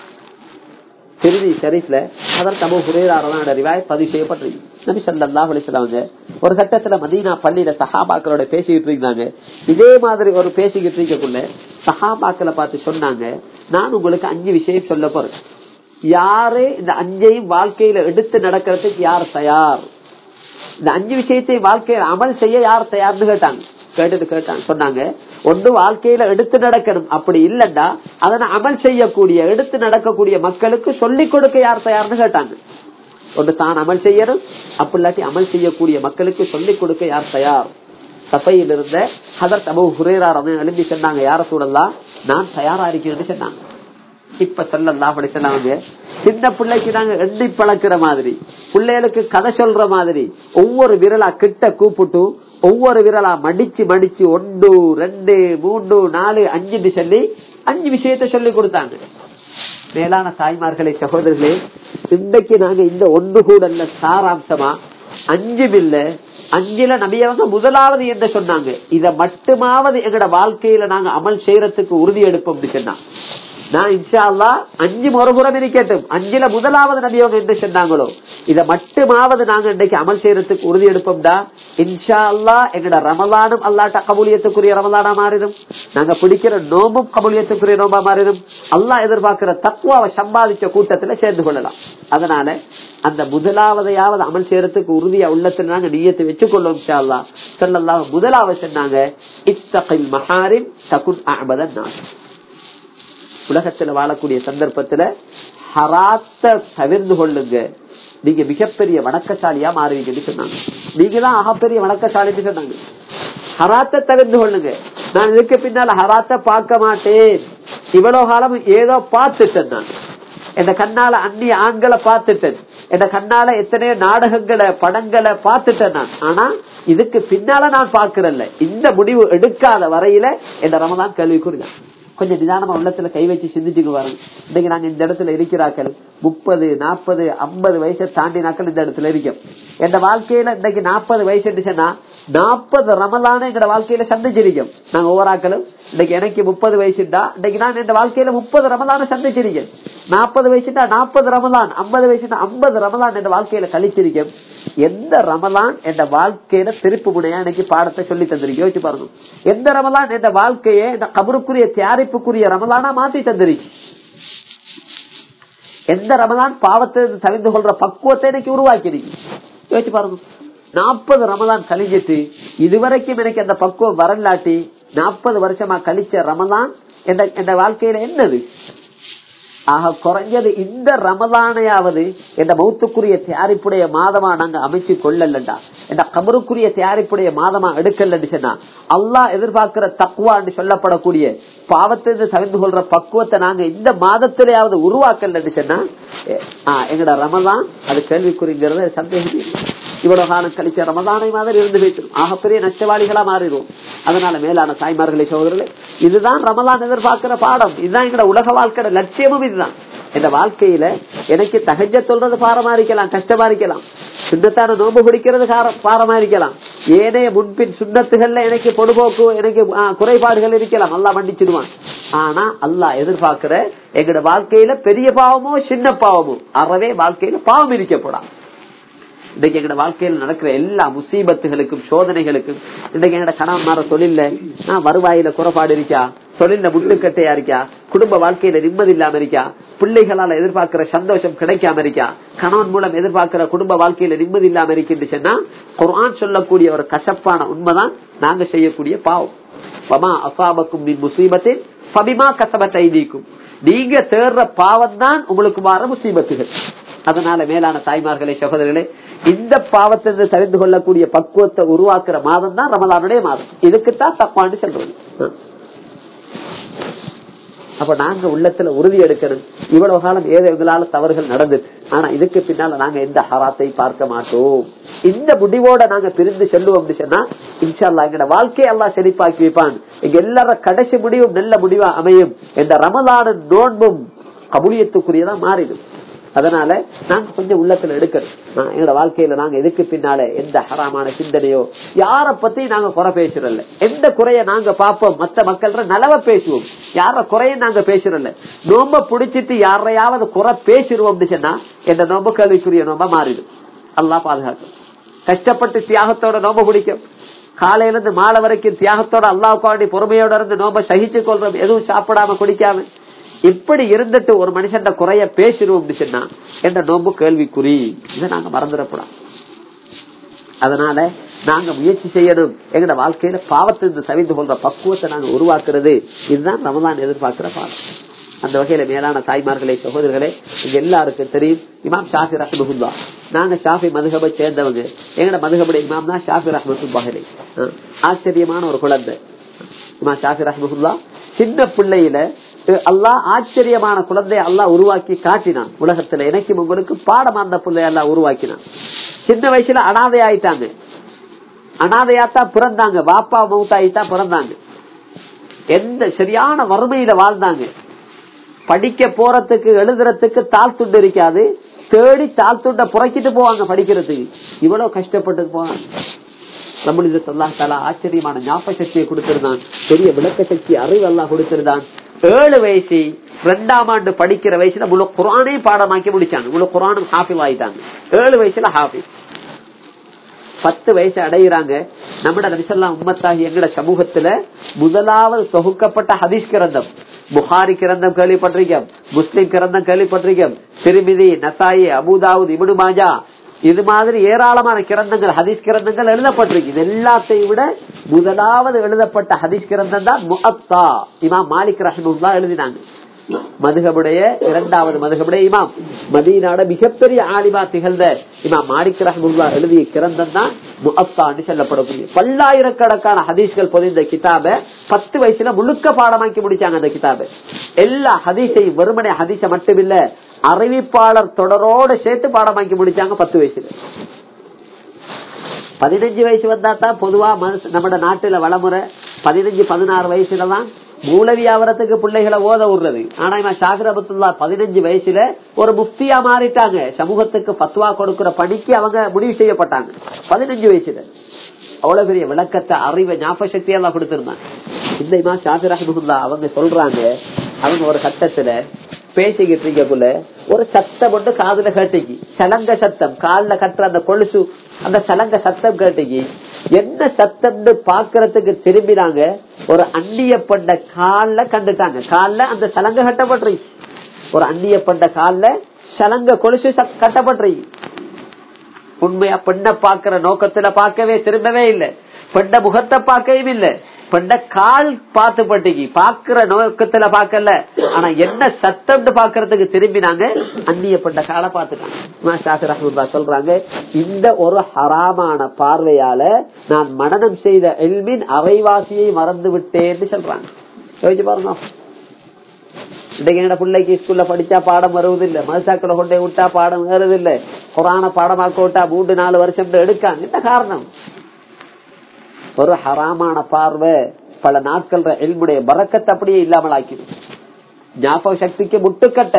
திருதி ஷரீஃப்ல அதற்கு அபூ ஹுரைரா ரலியல்லாஹு அன்ஹு ரிவாயத் பதிவு செய்யப்பட்டிருக்கு. நபி ஸல்லல்லாஹு அலைஹி வஸல்லம் ஒரு கட்டத்துல மதீனா பள்ளியில சஹாபாக்களோட பேசிக்கிட்டு இருந்தாங்க. இதே மாதிரி ஒரு பேசிக்கிட்டு இருக்கக்குள்ள சஹாபாக்களை பார்த்து சொன்னாங்க, நான் உங்களுக்கு 5 விஷயம் சொல்ல போறேன். யாரு இந்த 5ஐயும் வாழ்க்கையில எடுத்து நடக்கிறதுக்கு யார் தயார்? இந்த 5 விஷயத்தையும் வாழ்க்கையில அமல் செய்ய யார் தயார்னு கேட்டாங்க. கேட்டாங்க சொன்னாங்க, ஒன்று வாழ்க்கையில எடுத்து நடக்கணும், அப்படி இல்லண்டா அதனை அமல் செய்யக்கூடிய எடுத்து நடக்கக்கூடிய மக்களுக்கு சொல்லிக் கொடுக்க யார் தயார்னு கேட்டாங்க. ஒன்று தான் அமல் செய்யணும், அப்படி இல்லாட்டி அமல் செய்யக்கூடிய மக்களுக்கு சொல்லிக் கொடுக்க யார் தயார்? சபையில் இருந்த ஹதரத் அபூ ஹுரைரா எழுப்பி சொன்னாங்க, யார சூழல்லாம் நான் தயாரா இருக்கிறேன்னு சொன்னாங்க. இப்ப ஸல்லல்லாஹு அலைஹி வஸல்லம் சின்ன பிள்ளைக்கு நாங்க எண்ணி பழக்கிற மாதிரி, பிள்ளைகளுக்கு கதை சொல்ற மாதிரி ஒவ்வொரு விரலா கிட்ட கூப்பிட்டு ஒவ்வொரு விரலா மடிச்சு மடிச்சு 1 2 3 4 5 சொல்லி 5 விஷயத்தை சொல்லி கொடுத்தாங்க. மேலான தாய்மார்களே, சகோதரர்களே, இன்றைக்கு நாங்க இந்த 1 கூட சாராம்சமா 5 இல்ல 5ல நபியவங்க முதலாவது என்ன சொன்னாங்க, இத மட்டுமாவது எங்கட வாழ்க்கையில நாங்க அமல் செய்யறதுக்கு உறுதி எடுப்போம் சொன்னா, நான் இன்ஷா அல்லாஹ் 5 மறுபுறம் இருக்கட்டும், 5ல முதலாவது நபியவங்க என்ன சொன்னாங்களோ இத மட்டுமாவது நாங்க இன்றைக்கு அமல் செய்யறதுக்கு உறுதி எடுப்போம்டா, இன்ஷா அல்லாஹ் எங்கட ரமலானும் அல்லாஹ்ட்ட கபூலியத்துக்குரிய ரமலானா மாறிடும், நாங்க பிடிக்கிற நோம்பும் கபூலியத்துக்குரிய நோம்பா மாறிடும், அல்லாஹ் எதிர்பார்க்கிற தக்வாவை சம்பாதிச்ச கூட்டத்துல சேர்ந்து கொள்ளலாம். அதனால அந்த முதலாவதையாவது அமல் செய்யறதுக்கு உறுதியா உள்ளத்துல நாங்க நியத்தை வச்சுக்கொள்ளும். இன்ஷா அல்லாஹ் ஸல்லல்லாஹு முதலாவது சொன்னாங்க, இத்தகில் மஹாரிம் தகுன் அஅபதன் நாஸ். உலகத்துல வாழக்கூடிய சந்தர்ப்பத்துல ஹராத்த தவிர்த்து கொள்ளுங்க, நீங்க மிகப்பெரிய வணக்கசாலியா மாறுவீங்கன்னு சொன்னாங்க. நீங்க தான் ஆகப்பெரிய வணக்கசாலின்னு சொன்னாங்க. ஹராத்த தவிர்த்து கொள்ளுங்க. நான் இதுக்கு பின்னால ஹராத்த பார்க்க மாட்டேன், இவ்வளவு காலம் ஏதோ பார்த்துட்டேன், நான் என் கண்ணால அந்நிய ஆண்களை பார்த்துட்டேன், என் கண்ணால எத்தனையோ நாடகங்களை படங்களை பார்த்துட்டேன் நான், ஆனா இதுக்கு பின்னால நான் பார்க்கிறேன்ல, இந்த முடிவு எடுக்காத வரையில என் ரமலான் கேள்விக்குறிதான். கொஞ்சம் நிதானமா உள்ளத்துல கை வச்சு சிந்திச்சுக்கு பாருங்க. இன்னைக்கு நாங்க இந்த இடத்துல இருக்கிறாக்கள் 30 40 50 வயசை தாண்டி நாக்கள் இந்த இடத்துல இருக்கோம். என் வாழ்க்கையில இன்னைக்கு 40 வயசு சொன்னா 40 ரமலான எங்க வாழ்க்கையில சந்திச்சிருக்கோம். நாங்க ஒவ்வொரு ஆக்களும் இன்னைக்கு எனக்கு 30 வயசுடா, இன்னைக்கு நான் என் வாழ்க்கையில 30 ரமலான சந்திச்சிருக்கேன். 40 வயசுடா 40 ரமலான், 50 வயசுடா 50 ரமலான் என் வாழ்க்கையில கழிச்சிருக்கேன். எந்த ரமலான் என் வாழ்க்கையில திருப்பு முனையா எனக்கு பாடத்தை சொல்லி தந்திருக்கு, யோசிச்சு பாருங்க. எந்த ரமலான் என் வாழ்க்கையை இந்த கபருக்குரிய தயாரிப்புக்குரிய ரமலானா மாத்தி தந்திருக்கு. எந்த ரமலான் பாவத்தை தவிர்த்து கொள்ற பக்குவத்தை எனக்கு உருவாக்கிருக்கு, யோசிச்சு பாருங்க. 40 ரமலான் கழிஞ்சிட்டு இதுவரைக்கும் எனக்கு அந்த பக்குவம் வரலாட்டி 40 வருஷமா கழிச்ச ரமலான் என் வாழ்க்கையில என்னது? ஆக குறைஞ்சது இந்த ரமலானையாவது என் மௌத்துக்குரிய தயாரிப்புடைய மாதமா நாங்க அமைச்சு கொள்ளலண்டா, என் கபருக்குரிய தயாரிப்புடைய மாதமா எடுக்கலன்னு சொன்னா, அல்லாஹ் எதிர்பார்க்கிற தக்வான்னு சொல்லப்படக்கூடிய பாவத்தை தவிர்த்து கொள்ற பக்குவத்தை நாங்க இந்த மாதத்திலேயாவது உருவாக்கலன்னு சொன்னா எங்கட ரமலான் அது கேள்விக்குறிங்கிறது சந்தேகம். இவ்வளவு காலம் கழிச்ச ரமலானை மாதிரி இருந்து வைக்கணும், ஆகப்பெரிய நஷ்டவாளிகளா மாறிடும். அதனால மேலான தாய்மார்களே, சகோதரர்களே, இதுதான் ரமலான் எதிர்பார்க்கிற பாடம், இதுதான் எங்கட உலக வாழ்க்கையோட லட்சியமும் இதுதான். இந்த வாழ்க்கையில எனக்கு தஹஜ்ஜத் சொல்றது பாரமா இருக்கலாம், கஷ்டமா இருக்கலாம், சுண்ணத்தான நோம்பு பிடிக்கிறது பாரமா இருக்கலாம், ஏனைய முன்பின் சுண்ணத்துகள்ல எனக்கு பொடுபோக்கு எனக்கு குறைபாடுகள் இருக்கலாம், அல்லாஹ் மன்னிச்சிடுவான். ஆனா அல்லாஹ் எதிர்பார்க்கிற எங்கட வாழ்க்கையில பெரிய பாவமோ சின்ன பாவமோ அறவே வாழ்க்கையில பாவம் இருக்கப்படாது. இன்னைக்கு எங்க வாழ்க்கையில் நடக்கிற எல்லா முசீபத்துகளுக்கும் சோதனைகளுக்கும் இன்னைக்கு எங்கட கணவன் மாற தொழில வருவாயில குறைபாடு இருக்கா, தொழில முட்டுக்கட்டையா இருக்கா, குடும்ப வாழ்க்கையில நிம்மதி இல்லாம இருக்கா, பிள்ளைகளால எதிர்பார்க்கிற சந்தோஷம் கிடைக்காம இருக்கா, கணவன் மூலம் எதிர்பார்க்கிற குடும்ப வாழ்க்கையில நிம்மதி இல்லாம இருக்குன்னு குர்ஆன் சொல்லக்கூடிய ஒரு கசப்பான உண்மைதான் நாங்க செய்யக்கூடிய பாவம். வமா அஸாபக்கும் மின் முஸீபத்தின் ஃபபிமா கஸபத் ஐதீக்கும். நீங்க தேடுற பாவம் தான் உங்களுக்கு மாற முசீபத்துகள். அதனால மேலான தாய்மார்களே, சகோதரர்களே, இந்த பாவத்திலிருந்து தெரிந்து கொள்ளக்கூடிய பக்குவத்தை உருவாக்குற மாதம் தான் ரமலானுடைய மாதம். இதுக்குத்தான் தப்பான்னு சொல்றது. அப்ப நாங்க உள்ளத்துல உறுதி எடுக்கணும், இவ்வளவு காலம் ஏதோ எங்களால தவறுகள் நடந்தது, ஆனா இதுக்கு பின்னால நாங்க எந்த ஹராத்தை பார்க்க மாட்டோம். இந்த முடிவோட நாங்க பிரிந்து செல்லுவோம் சொன்னா இன்ஷா அல்லாஹ் எங்கட வாழ்க்கையை அல்லாஹ் செழிப்பாக்கி வைப்பான். எங்க எல்லார கடைசி முடிவும் நல்ல முடிவா அமையும். இந்த ரமலான நோன்பும் கபூலியத்துக்குரியதா மாறிடும். அதனால நாங்க கொஞ்சம் உள்ளத்துல எடுக்கணும். எங்களோட வாழ்க்கையில நாங்க இதுக்கு பின்னால எந்த ஹராமான சிந்தனையோ, யார பத்தி நாங்க குறை பேசுறோம்ல, எந்த குறைய நாங்க பார்ப்போம், மற்ற மக்கள்ற நலவ பேசுவோம், யார குறைய நாங்க பேசுறோம்ல. நோம்ப பிடிச்சிட்டு யாரையாவது குறை பேசிடுவோம் சொன்னா எந்த நோம்பு கேள்விக்குரிய நோம்பா மாறிடும். அல்லாஹ் பாதுகாக்கும். கஷ்டப்பட்டு தியாகத்தோட நோம்ப பிடிக்கும், காலையில இருந்து மாலை வரைக்கும் தியாகத்தோட அல்லாஹ்வுக்காண்டி பொறுமையோட இருந்து நோம்ப சகிச்சு கொள்றோம், எதுவும் சாப்பிடாம குடிக்காம. இப்படி இருந்துட்டு ஒரு மனுஷன் குறைய பேசிடுவோம் சொன்னா என்ற நோம்பு கேள்விக்குறி. இதை நாங்க மறந்துடக்கூடாது. அதனால நாங்க முயற்சி செய்யணும், எங்கட வாழ்க்கையில பாவத்திலிருந்து தவிர்த்து கொள்ற பக்குவத்தை நாங்க உருவாக்குறது. இதுதான் ரமலான் எதிர்பார்க்கிற பாடம். அந்த வகையில மேலான தாய்மார்களே, சகோதரர்களே, இங்க எல்லாருக்கும் தெரியும் இமாம் ஷாஃபி ரஹ்மத்துல்லாஹ். நாங்க ஷாஃபி மதுஹபை சேர்ந்தவங்க. எங்கட மதுஹபுடைய இமாம் தான் ஷாஃபி ரஹ்மத்துல்லாஹ். ஆச்சரியமான ஒரு குழந்தை இமாம் ஷாஃபி ரஹ்மத்துல்லாஹ். சின்ன பிள்ளையில அல்லாஹ் ஆச்சரியமான குழந்தைய அல்லாஹ் உருவாக்கி காட்டினான் உலகத்துல. எனக்கும் உங்களுக்கு பாடம் அந்த பிள்ளைய அல்லாஹ் உருவாக்கினான். சின்ன வயசுல அனாதை ஆயிட்டாங்க, அனாதையாத்தான் பிறந்தாங்க, பாப்பா மௌத்தாயித்தான் பிறந்தாங்க. எந்த சரியான வறுமையில வாழ்ந்தாங்க. படிக்க போறதுக்கு எழுதுறதுக்கு தாள் துண்டு இருக்காது, தேடி தாள் துண்ட புறக்கிட்டு போவாங்க படிக்கிறதுக்கு. இவ்வளவு கஷ்டப்பட்டு போவாங்க. நம்மளுக்கு அல்லாஹ் தஆலா ஆச்சரியமான ஞாபக சக்தியை கொடுத்திருந்தான், பெரிய விளக்க சக்தி அறிவு அல்லாஹ் கொடுத்திருந்தான். 7 வயசு 2ஆம் ஆண்டு படிக்கிற வயசுல முழு குர்ஆனையும் பாடமாக்கி முடிச்சாங்க. முழு குர்ஆனும் ஹாஃபிஸ் ஆயிட்டாங்க. 7 வயசுல ஹாஃபிஸ். 10 வயசு அடைகிறாங்க. நம்மட நபி ஸல்லல்லாஹு உம்மத்தாகி எங்கட சமூகத்துல முதலாவது தொகுக்கப்பட்ட ஹதீஸ் கிரந்தம் புகாரி கிரந்தம் கேள்விப்பட்டிருக்கோம், முஸ்லிம் கிரந்தம் கேள்விப்பட்டிருக்கோம், திர்மிதி, நசாயி, அபூதாவுத், இப்னு மாஜா, இது மாதிரி ஏராளமான கிரந்தங்கள் ஹதீஸ் கிரந்தங்கள் எழுதப்பட்டிருக்கு. இது எல்லாத்தையும் விட முதலாவது எழுதப்பட்ட ஹதீஸ் கிரந்தம் தான் முஅத்தா. இமாம் மாலிக் ரஹ்மத்துல்லாஹ் எழுதினாங்க. மதுஹபுடைய 2வது மதுஹபுடைய இமாம், மதீனாவோட மிகப்பெரிய ஆலிமா திகழ்ந்த இமாம் மாலிக் ரஹ்மத்துல்லாஹ் எழுதிய கிரந்தம் தான் முஅத்தா என்று சொல்லப்படக்கூடிய பல்லாயிரக்கணக்கான ஹதீஸ்கள் பொதிந்த கிதாபை 10 வயசுல முழுக்க பாடமாக்கி முடிச்சாங்க. அந்த கிதாபை எல்லா ஹதீஸையும், வெறுமனே ஹதீஸை மட்டுமில்ல, அறிவிப்பாளர் தொடரோடு சேர்த்து பாடமாக்கி முடிச்சாங்க 10 வயசுல. 15 வயசு வந்தா தான் பொதுவா நம்ம நாட்டுல வளமுறை. 15-16 வயசுலதான் மூலவியாவரத்துக்கு பிள்ளைகளை ஓத விடுறது. ஆனா இமாம் ஷாஃபி ரஹ்மத்துல்லாஹ் 15 வயசுல ஒரு முஃப்தியா மாறிட்டாங்க. சமூகத்துக்கு பத்வா கொடுக்கிற பணிக்கு அவங்க முடிவு செய்யப்பட்டாங்க 15 வயசுல. அவ்வளவு பெரிய விளக்கத்தை, அறிவை, ஞாபக சக்தி எல்லாம் கொடுத்திருந்தாங்க. இந்த இமாம் ஷாஃபி ரஹ்மத்துல்லாஹ் அவங்க சொல்றாங்க, அவங்க ஒரு கட்டத்துல பேசிக்கிட்டு இருக்கக்குள்ள ஒரு சத்தம் ஒன்று காதுல கேட்டுக்கு, சலங்க சத்தம், கால்ல கட்டுற அந்த கொலுசு, அந்த சலங்க சத்தம் கேட்டுக்கு. என்ன சத்தம்னு பாக்குறதுக்கு திரும்பினாங்க, ஒரு அந்நிய பெண்ண கால்ல கண்டுட்டாங்க. கால்ல அந்த சலங்க கட்டப்பட்டிருக்கு, ஒரு அந்நிய பெண்ண கால்ல சலங்க கொலுசு கட்டப்பட்டிருக்கு. உண்மையா பெண்ணை பாக்குற நோக்கத்துல பார்க்கவே திரும்பவே இல்லை, பெண்ண முகத்தை பார்க்கவும் இல்லை, பெண்ண கால் பார்த்து பட்டிக்கு பாக்குற நோக்கத்துல பாக்கல. ஆனா என்ன சத்தம்னு பாக்குறதுக்கு திரும்பினாங்க, அந்நிய பெண்ண காலை பார்த்துட்டாங்க. சொல்றாங்க, இந்த ஒரு ஹராமான பார்வையால நான் மனனம் செய்த இல்மின் அரைவாசியை மறந்து விட்டேன்னு சொல்றாங்க. யோசிச்சு பாருங்க. இன்னைக்கு என்னோட பிள்ளைக்கு ஸ்கூல்ல படிச்சா பாடம் வருவதில்லை, மதசாக்களை கொண்டே விட்டா பாடம் ஏறுதில்லை, குரான பாடமாக்க விட்டா 3-4 வருஷம் எடுக்காங்க. என்ன காரணம்? ஒரு ஹராமான பார்வை பல நாட்கள் இல்முடைய பரக்கத்தை அப்படியே இல்லாமல் ஆக்கிடும். ஞாபக சக்திக்கு முட்டுக்கட்ட.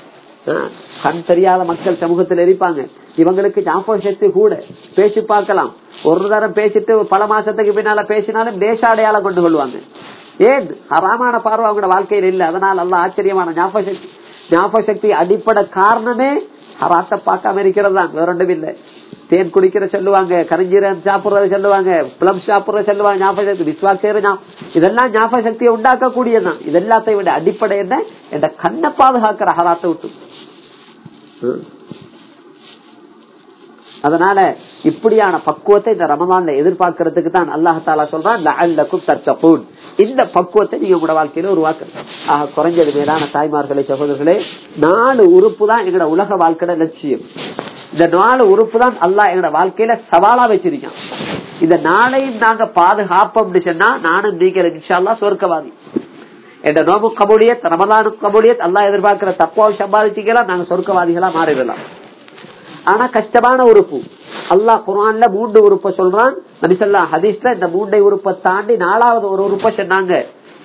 கண் தெரியாத மக்கள் சமூகத்தில் இருப்பாங்க, இவங்களுக்கு ஞாபக சக்தி கூட. பேசி பார்க்கலாம், ஒரு தரம் பேசிட்டு பல மாசத்துக்கு பின்னால பேசினாலும் தேச அடையாளம் கொண்டு கொள்வாங்க. ஏன்? ஹராமான பார்வை அவங்களோட வாழ்க்கையில் இல்லை. அதனால அல்ல ஆச்சரியமான ஞாபக சக்தி. ஞாபக சக்தி அடிப்படை காரணமே ஹராத்தை பார்க்காம இருக்கிறது தான், வேற ஒன்றும் இல்லை. தேன் குடிக்கிற சொல்லுவாங்க, கரிஞ்சீரகம் சாப்பிடுறத சொல்லுவாங்க, பிளம் சாப்பிடுறத சொல்லுவாங்க, ஞாபக சக்தி, விஸ்வாஸ் செய்யற, இதெல்லாம் ஞாபக சக்தியை உண்டாக்கக்கூடியதான். இது எல்லாத்தையும் விட அடிப்படை என்ன? என்ற கண்ணை பாதுகாக்கிற ஹராத்தை விட்டு. அதனால இப்படியான பக்குவத்தை இந்த ரமலான்ல எதிர்பார்க்கறதுக்கு தான் அல்லாஹ் தஆலா சொல்றான் லஅல்லகும் தத்தகூன். இந்த பக்குவத்தை நீங்க உங்களோட வாழ்க்கையில உருவாக்கணும். குறைஞ்சது மேலான தாய்மார்களே சகோதரர்களே, 4 உறுப்பு தான் எங்களோட உலக வாழ்க்கையோட லட்சியம். இந்த 4 உறுப்பு தான் அல்லாஹ் எங்களோட வாழ்க்கையில சவாலா வச்சிருக்கான். இந்த 4ஐயும் நாங்க பாதுகாப்போம் சொன்னா நானும் நீங்க இன்ஷா அல்லாஹ் சொர்க்கவாதி. என்ற நோபு கபூலியத், ரமலானு கபூலியத், அல்லாஹ் எதிர்பார்க்கிற தக்வாவை சம்பாதிச்சுக்கலாம், நாங்க சொர்க்கவாதிகளா மாறிடலாம். ஆனா கஷ்டமான உறுப்பு. அல்லாஹ் குர்ஆன்ல 3 உறுப்பை சொல்றான். நபி ஸல்லல்லாஹு அலைஹி ஹதீஸ்ல இந்த 3 உறுப்பை தாண்டி 4வது ஒரு உறுப்பை சொன்னாங்க.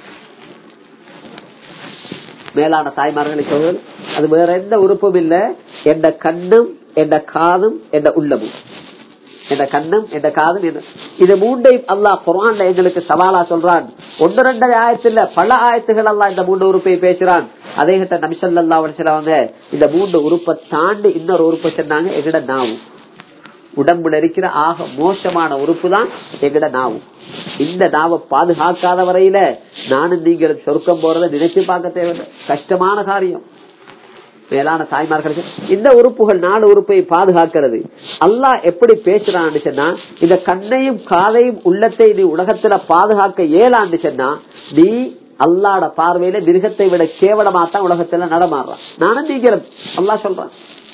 மேலான தாய்மார்களை சொல்றது அது வேற எந்த உறுப்பும் இல்ல, என்ற கண்ணும் என்ற காதும் என்ற உள்ளமும். என்ற கண்ணும் என்ற காதும் இது 3ஐயும் அல்லாஹ் குர்ஆன்ல எங்களுக்கு சவாலா சொல்றான். 1-2 ஆயத்துல பல ஆயத்துகள் அல்லாஹ் இந்த 3 உறுப்பை பேசுறான். அதே கிட்ட நபி ஸல்லல்லாஹு அலைஹி வஸல்லம் இந்த 3 உறுப்பை தாண்டி இன்னொரு உறுப்பை சொன்னாங்க, எங்கட நாவு. உடம்புல இருக்கிற ஆக மோசமான உறுப்பு தான் எங்கட நாவு. இந்த நாவை பாதுகாக்காத வரையில நானும் நீங்களும் சொர்க்கம் போறதை நினைச்சு பார்க்க தேவையில்லை, கஷ்டமான காரியம். மேலான தாய்மார்களுக்கு இந்த உறுப்புகள் 4 உறுப்பை பாதுகாக்கிறது. அல்லாஹ் எப்படி பேசுறான்னு சொன்னா, இந்த கண்ணையும் காதையும் உள்ளத்தை நீ உலகத்துல பாதுகாக்க இயலான்னு சொன்னா நீ அல்லாஹ்ட பார்வையில மிருகத்தை விட கேவலமா தான் உலகத்துல நடமாடுறான். நானும் நீங்களும் அல்லாஹ் சொல்றான்.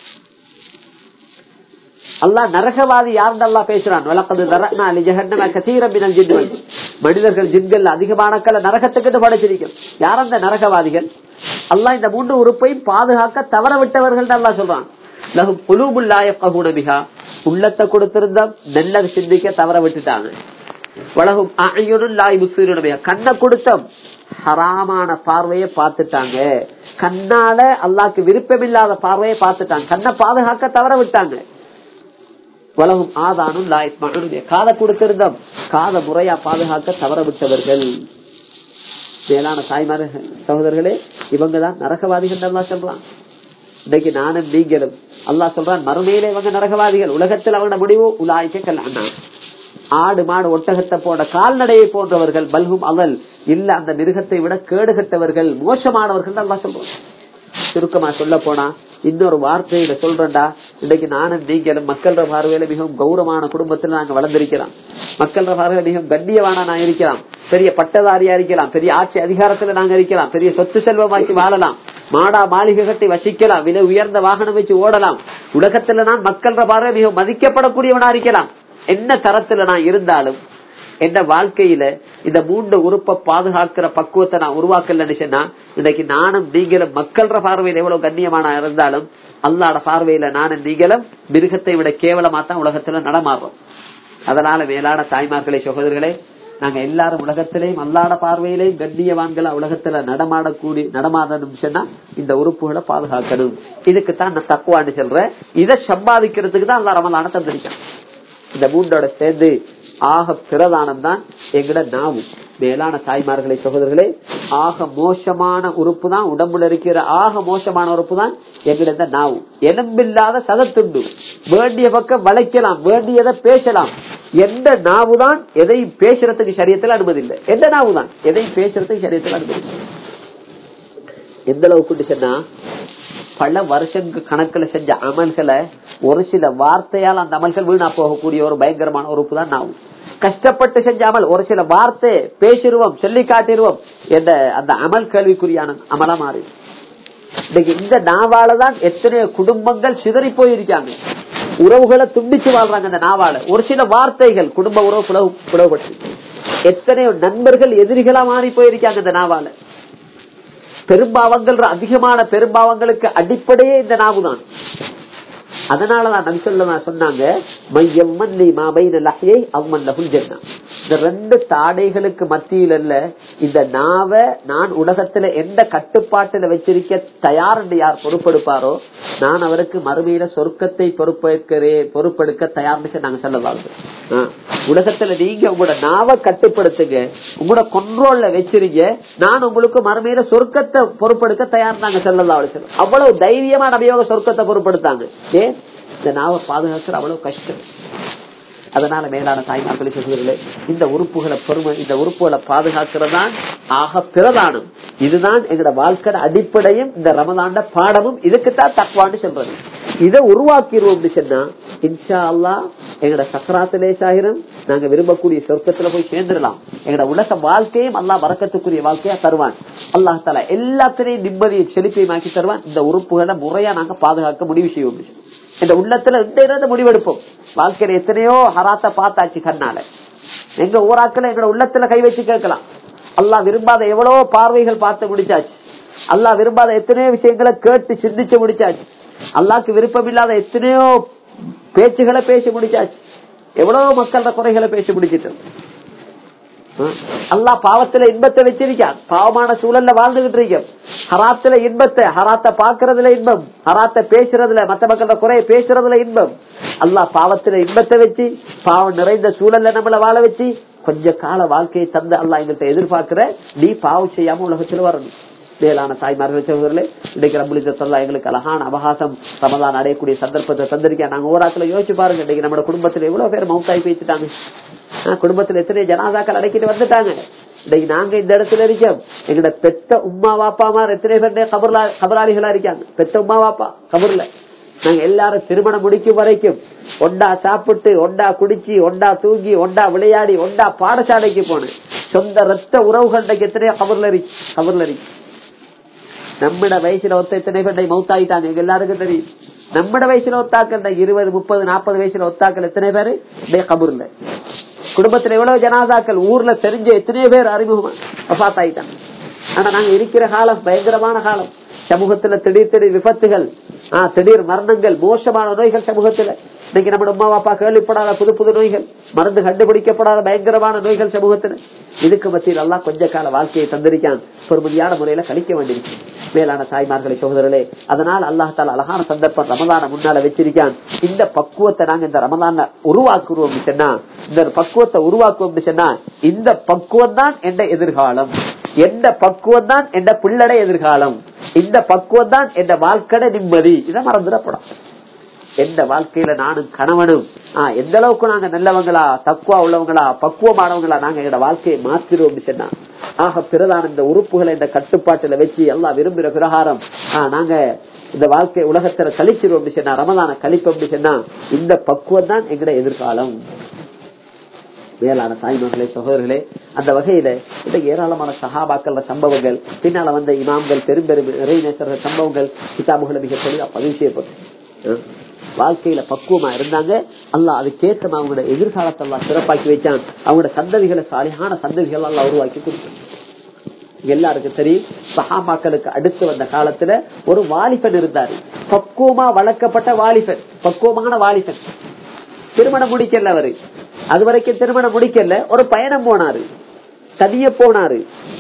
அல்லாஹ் நரகவாதி யாருன்னு அல்லாஹ் பேசுறான். வலக்கது தரனா லிஜஹன்னம கஸீரன் மினல் ஜின் வல் இன்ஸ். மனிதர்கள் ஜின்கள் அதிகமானக்கள நரகத்துக்கு படைச்சிருக்கோம். யார் அந்த நரகவாதிகள்? அல்லாஹ் இந்த 3 உறுப்பையும் பாதுகாக்க தவற விட்டவர்கள் அல்லாஹ் சொல்றான். லஹும் குலூபுல் லா யஃகஹூன பிஹா, உள்ளத்தை கொடுத்திருந்தா நல்லது சிந்திக்க தவற விட்டுட்டாங்க. வலஹும் அஅயுனுல் லா யுப்சிருன பிஹா, கண்ணை கொடுத்தோம் ஹராமான பார்வையை பார்த்துட்டாங்க. கண்ணால அல்லாஹ்க்கு விருப்பமில்லாத பார்வையை பார்த்துட்டாங்க, கண்ணை பாதுகாக்க தவற விட்டாங்க. வலகும் ஆதானும் லா யஸ்மஊன பிஹா, காதை கொடுத்திருந்தோம் காதை முறையா பாதுகாக்க தவற விட்டவர்கள். மேலான தாய்மார்கள் சகோதரர்களே, இவங்கதான் நரகவாதிகள் அல்லாஹ் சொல்றான். இன்னைக்கு நானும் நீங்களும் அல்லாஹ் சொல்றான் மறுமையில இவங்க நரகவாதிகள். உலகத்தில் அவங்க முடிவு உலாய்க்க கல்யாணம். ஆடு மாடு ஒட்டகத்தை போன்ற கால்நடையை போன்றவர்கள், பல்கும் அவல் இல்ல அந்த மிருகத்தை விட கேடுகட்டவர்கள், மோசமானவர்கள் அல்லாஹ் சொல்றான். சுருக்கமா சொல்ல போனா இன்னொரு வார்த்தையில சொல்றேன்டா, இன்னைக்கு நானும் நீங்களும் மக்கள பார்வையில மிகவும் கௌரவமான குடும்பத்துல நாங்க வளர்ந்திருக்கலாம். மக்கள பார்வையில மிகவும் கண்ணியமான நான் இருக்கலாம், பெரிய பட்டதாரியா இருக்கலாம், பெரிய ஆட்சி அதிகாரத்துல நாங்க இருக்கலாம், பெரிய சொத்து செல்வமாக்கி வாழலாம், மாடா மாளிகை கட்டி வசிக்கலாம், விலை உயர்ந்த வாகனம் வச்சு ஓடலாம். உலகத்துல நான் மக்கள பார்வை மிகவும் மதிக்கப்படக்கூடியவனா இருக்கலாம். என்ன தரத்துல நான் இருந்தாலும் என்ற வாழ்க்கையில இந்த 3 உறுப்பை பாதுகாக்கிற பக்குவத்தை நான் உருவாக்கலன்னு சொன்னா, இன்னைக்கு நானும் நீங்களும் மக்கள பார்வையில எவ்வளவு கண்ணியமான இருந்தாலும் அல்லாஹ்ட பார்வையில நானும் நீங்களும் மிருகத்தை விட கேவலமா தான் உலகத்துல நடமாடுறோம். அதனால மேலான தாய்மார்களே சகோதரர்களே, நாங்க எல்லாரும் உலகத்திலேயும் அல்லாஹ்ட பார்வையிலேயும் கண்ணியவான்களா உலகத்துல நடமாடணும் சொன்னா இந்த உறுப்புகளை பாதுகாக்கணும். இதுக்குத்தான் நான் தக்குவான்னு சொல்றேன். இதை சம்பாதிக்கிறதுக்கு தான் அல்லாஹ் ரமலானை தந்திருக்கான். இந்த 3ஓட சேர்ந்து ஆக பிரதானம் தான் எங்கட நாவு. மேலான தாய்மார்களை சகோதரர்களே, ஆக மோசமான உறுப்பு தான் உடம்புல இருக்கிற ஆக மோசமான உறுப்பு தான் எங்கட நாவு. எலும்பில்லாத சதத்துண்டு, வேண்டிய பக்கம் வளைக்கலாம், வேண்டியதை பேசலாம். எந்த நாவு தான் எதையும் பேசுறதுக்கு சரியத்தில் அனுமதி இல்லை. எந்த நாவு தான் எதையும் பேசுறதுக்கு சரியத்தில் அனுமதி இல்லை. எந்த அளவுக்கு சொன்னா, பல வருஷங்களுக்கு கணக்குல செஞ்ச அமல்களை ஒரு சில வார்த்தையால் அந்த அமல்கள் வீணா போகக்கூடிய ஒரு பயங்கரமான உறுப்பு தான் நாவு. கஷ்டப்பட்டு செஞ்ச அமல் ஒரு சில வார்த்தை பேசிடுவோம், சொல்லி காட்டிடுவோம் என்ற அந்த அமல் கேள்விக்குரியான அமலா மாறி. இன்னைக்கு இந்த நாவாலதான் எத்தனையோ குடும்பங்கள் சிதறி போயிருக்காங்க, உறவுகளை துண்டிச்சு வாழ்றாங்க. இந்த நாவால ஒரு சில வார்த்தைகள் குடும்ப உறவு பிளவுபட்டு எத்தனையோ நண்பர்கள் எதிரிகளா மாறி போயிருக்காங்க இந்த நாவால. பெரும்பாவங்கள், அதிகமான பெரும்பாவங்களுக்கு அடிப்படையே இந்த நாவுதான். அதனாலதான் நபி ஸல்லல்லாஹு அலைஹி சொன்னாங்க, மையம்மன்னி மா பைன லஹ்யை அம்மன் லஹுல் ஜன்னah. இந்த 2 தாடைகளுக்கு மத்தியில் அல்ல இந்த நாவை நான் உலகத்துல எந்த கட்டுப்பாட்டுல வச்சிருக்க தயார் என்று யார் பொறுப்பெடுப்பாரோ நான் அவருக்கு மறுமையில சொர்க்கத்தை பொறுப்பெடுக்க தயார்னு நாங்க சொல்லலாம். உலகத்துல நீங்க உங்களோட நாவை கட்டுப்படுத்துங்க, உங்களோட கண்ட்ரோல்ல வச்சிருங்க, நான் உங்களுக்கு மறுமையில சொர்க்கத்தை பொறுப்பெடுக்க தயார் நாங்க சொல்லலாம். அவ்வளவு தைரியமா நபியோக சொர்க்கத்தை பொறுப்படுத்தாங்க. ஏன்? இந்த நாவை பாதுகாக்கிற அவ்வளவு கஷ்டம். அதனால மேலான தாய்மார்களை சொல்கிறீர்களே, இந்த உறுப்புகளை இந்த உறுப்புகளை பாதுகாக்கிறதான் ஆக பிரதானம். இதுதான் எங்களோட வாழ்க்கை அடிப்படையும் இந்த ரமலான் பாடமும். இதுக்குத்தான் தக்வான்னு சொல்றது. இதை உருவாக்கிடுவோம் சொன்னா இன்ஷா அல்லாஹ் எங்களோட சக்கராத்து லேசாயிரும். நாங்க விரும்பக்கூடிய சொர்க்கத்துல போய் சேர்ந்துடலாம். எங்களோட உலக வாழ்க்கையும் அல்லாஹ் பரக்கத்துக்குரிய வாழ்க்கையா தருவான். அல்லாஹ் தஆலா எல்லாத்திலையும் நிம்மதியை செழிப்பையும் ஆக்கி தருவான். இந்த உறுப்புகளை முறையா நாங்க பாதுகாக்க முடிவு செய்வோம். இந்த உள்ளத்துல இந்த முடிவெடுப்போம். வாழ்க்கையில எத்தனையோ ஹராத்த பார்த்தாச்சு கண்ணால. எங்க ஊராக்கள் எங்க உள்ளத்துல கை வச்சு கேட்கலாம். அல்லாஹ் விரும்பாத எவ்வளவோ பார்வைகள் பார்த்து முடிச்சாச்சு. அல்லாஹ் விரும்பாத எத்தனையோ விஷயங்களை கேட்டு சிந்திச்சு முடிச்சாச்சு. அல்லாஹ்க்கு விருப்பம் இல்லாத எத்தனையோ பேச்சுகளை பேசி முடிச்சாச்சு. எவ்வளவு மக்களோட குறைகளை பேசி முடிச்சிட்டோம். அல்லாஹ் பாவத்துல இன்பத்தை வச்சிருக்கான். பாவமான சூழல்ல வாழ்ந்துகிட்டு இருக்கோம். ஹராத்துல இன்பத்தை, ஹராத்த பாக்குறதுல இன்பம், ஹராத்த பேசுறதுல, மத்த மக்களோட குறைய பேசுறதுல இன்பம். அல்லாஹ் பாவத்துல இன்பத்தை வச்சு பாவம் நிறைந்த சூழல்ல நம்மள வாழ வச்சு கொஞ்ச கால வாழ்க்கையை தந்து அல்லாஹ் எங்கள்கிட்ட எதிர்பார்க்கிற நீ பாவம் செய்யாம உலகத்துல வரணும். மேலான தாய்மார்கள் சகோதரர்களே, இன்னைக்கு ரப்பல் இஸ்ஸத் அல்லாஹ் எங்களுக்கு அழகான அவகாசம் ரமலான் அடையக்கூடிய சந்தர்ப்பத்தை தந்திருக்கேன். நாங்க ஓராத்துல யோசிச்சு பாருங்க, இன்னைக்கு நம்ம குடும்பத்துல எவ்வளவு பேர் மௌத்தாய் பேசிட்டாங்க. குடும்பத்துல எத்தனை ஜனாதாக்கள் அடக்கிட்டு வந்துட்டாங்க. இன்னைக்கு நாங்க இந்த இடத்துல இருக்கோம். எங்களோட பெத்த உம்மா வாப்பாமார் எத்தனை பேருடைய கபராளிகளா இருக்காங்க. பெத்த உம்மா வாப்பா கபர்ல. நாங்க எல்லாரும் திருமணம் முடிக்கும் வரைக்கும் ஒண்டா சாப்பிட்டு, ஒண்டா குடிச்சு, ஒண்டா தூங்கி, ஒண்டா விளையாடி, ஒண்டா பாடசாலைக்கு போனேன். சொந்த ரத்த உறவுகள் எத்தனையோ கபர்ல இருக்கு. நம்மட வயசுல ஒத்த எத்தனை பேர் மௌத்தாயிட்டாங்க எங்க எல்லாருக்கும் தெரியும். நம்மட வயசுல ஒத்தாக்கள் 20, 30, 40 வயசுல ஒத்தாக்கள் எத்தனை பேரு கபூர்ல. குடும்பத்துல எவ்வளவு ஜனாதாக்கள், ஊர்ல தெரிஞ்ச எத்தனையோ பேர் அறிமுகமா வஃபாத்தாயிட்டாங்க. ஆனா நாங்க இருக்கிற காலம் பயங்கரமான காலம். சமூகத்துல திடீர் விபத்துகள், திடீர் மரணங்கள், மோசமான நோய்கள் சமூகத்துல. இன்னைக்கு நம்ம அம்மா அப்பா கேள்விப்படாத புது நோய்கள், மருந்து கண்டுபிடிக்கப்படாத பயங்கரமான நோய்கள் சமூகத்துல. இதுக்கு மத்தியில் எல்லாம் கொஞ்ச கால வாழ்க்கையை தந்திருக்கான். பொறுமதியான முறையில கழிக்க வேண்டியிருக்கு. மேலான தாய்மார்களை சகோதரர்களே, அதனால் அல்லாஹ் தஆலா அழகான சந்தர்ப்பம் ரமலான முன்னால வச்சிருக்கான். இந்த பக்குவத்தை நாங்க இந்த ரமலான உருவாக்குறோம் சொன்னா, இந்த பக்குவத்தை உருவாக்குவோம் சொன்னா, இந்த பக்குவம் தான் என்ற எதிர்காலம், எந்த பக்குவம் தான் என்ற பிள்ளடை எதிர்காலம், இந்த பக்குவம் தான் என்ற வாழ்க்கை நிம்மதி. இதை மறந்துடப்படும். எந்த வாழ்க்கையில நானும் கணவனும் எந்த அளவுக்கு நாங்க நல்லவங்களா, தக்குவா உள்ளவங்களா, பக்குவமானவங்களா நாங்க எங்களோட வாழ்க்கையை மாத்திரோம் சொன்னா, ஆக பிரதான இந்த உறுப்புகளை இந்த கட்டுப்பாட்டுல வச்சு எல்லாம் விரும்புகிற பிரகாரம் நாங்க இந்த வாழ்க்கை உலகத்துல கழிச்சிருவோம் சொன்னா, ரமலான கழிப்போம் சொன்னா, இந்த பக்குவம் தான் எங்களோட எதிர்காலம். மேலான தாய்மார்களே சகோதரர்களே, அந்த வகையில இந்த ஏராளமான சஹாபாக்கள் சம்பவங்கள், பின்னால வந்த இமாம்கள், பெரும் இறைநேசர்கள் சம்பவங்கள் கிதாபுகளை மிக தெளிவா பதிவு செய்யப்படும். வாழ்க்கையில பக்குவமா இருந்தாங்க. அல்லாஹ் அதுக்கேற்ற அவங்களோட எதிர்காலத்தை எல்லாம் சிறப்பாக்கி வச்சான். அவங்களோட சந்ததிகளை சாலிஹான சந்ததிகள் எல்லாம் உருவாக்கி கொடுத்தாங்க. எல்லாருக்கும் தெரியும், சஹாபாக்களுக்கு அடுத்து வந்த காலத்துல ஒரு வாலிபன் இருந்தாரு. பக்குவமா வளர்க்கப்பட்ட வாலிபன், பக்குவமான வாலிபன். திருமணம் முடிக்கல அவரு. அது வரைக்கும் திருமணம் முடிக்கல. ஒரு பயணம் போனாரு, தனிய போனாரு.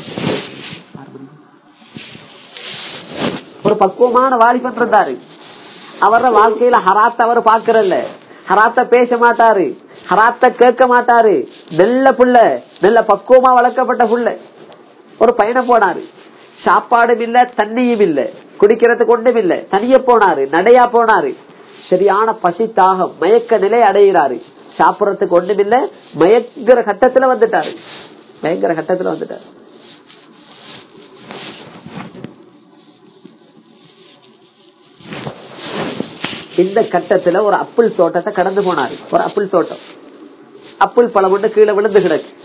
ஒரு பக்குவமான வாலிபன் இருந்தாரு. அவர வாழ்க்கையில ஹராத்த அவர் பாக்குறல்ல, ஹராத்த பேச மாட்டாரு, ஹராத்த கேட்க மாட்டாரு. நல்ல புள்ள, நல்ல பக்குவமா வளர்க்கப்பட்ட புள்ள. ஒரு பயணம் போனாரு. சாப்பாடும் இல்ல, தண்ணியும் இல்ல, குடிக்கிறதுக்கு ஒன்றும் இல்ல. தனிய போனாரு, நடையா போனாரு. சரியான பசி தாகம், மயக்க நிலை அடைகிறாரு. சாப்பிடறதுக்கு ஒன்றும் இல்ல, பயங்கர கட்டத்துல வந்துட்டாரு. இந்த கட்டத்துல ஒரு அப்பிள் தோட்டத்தை கடந்து போனாரு. ஒரு அப்பிள் தோட்டம், அப்பிள் பழம் ஒன்று கீழே விழுந்து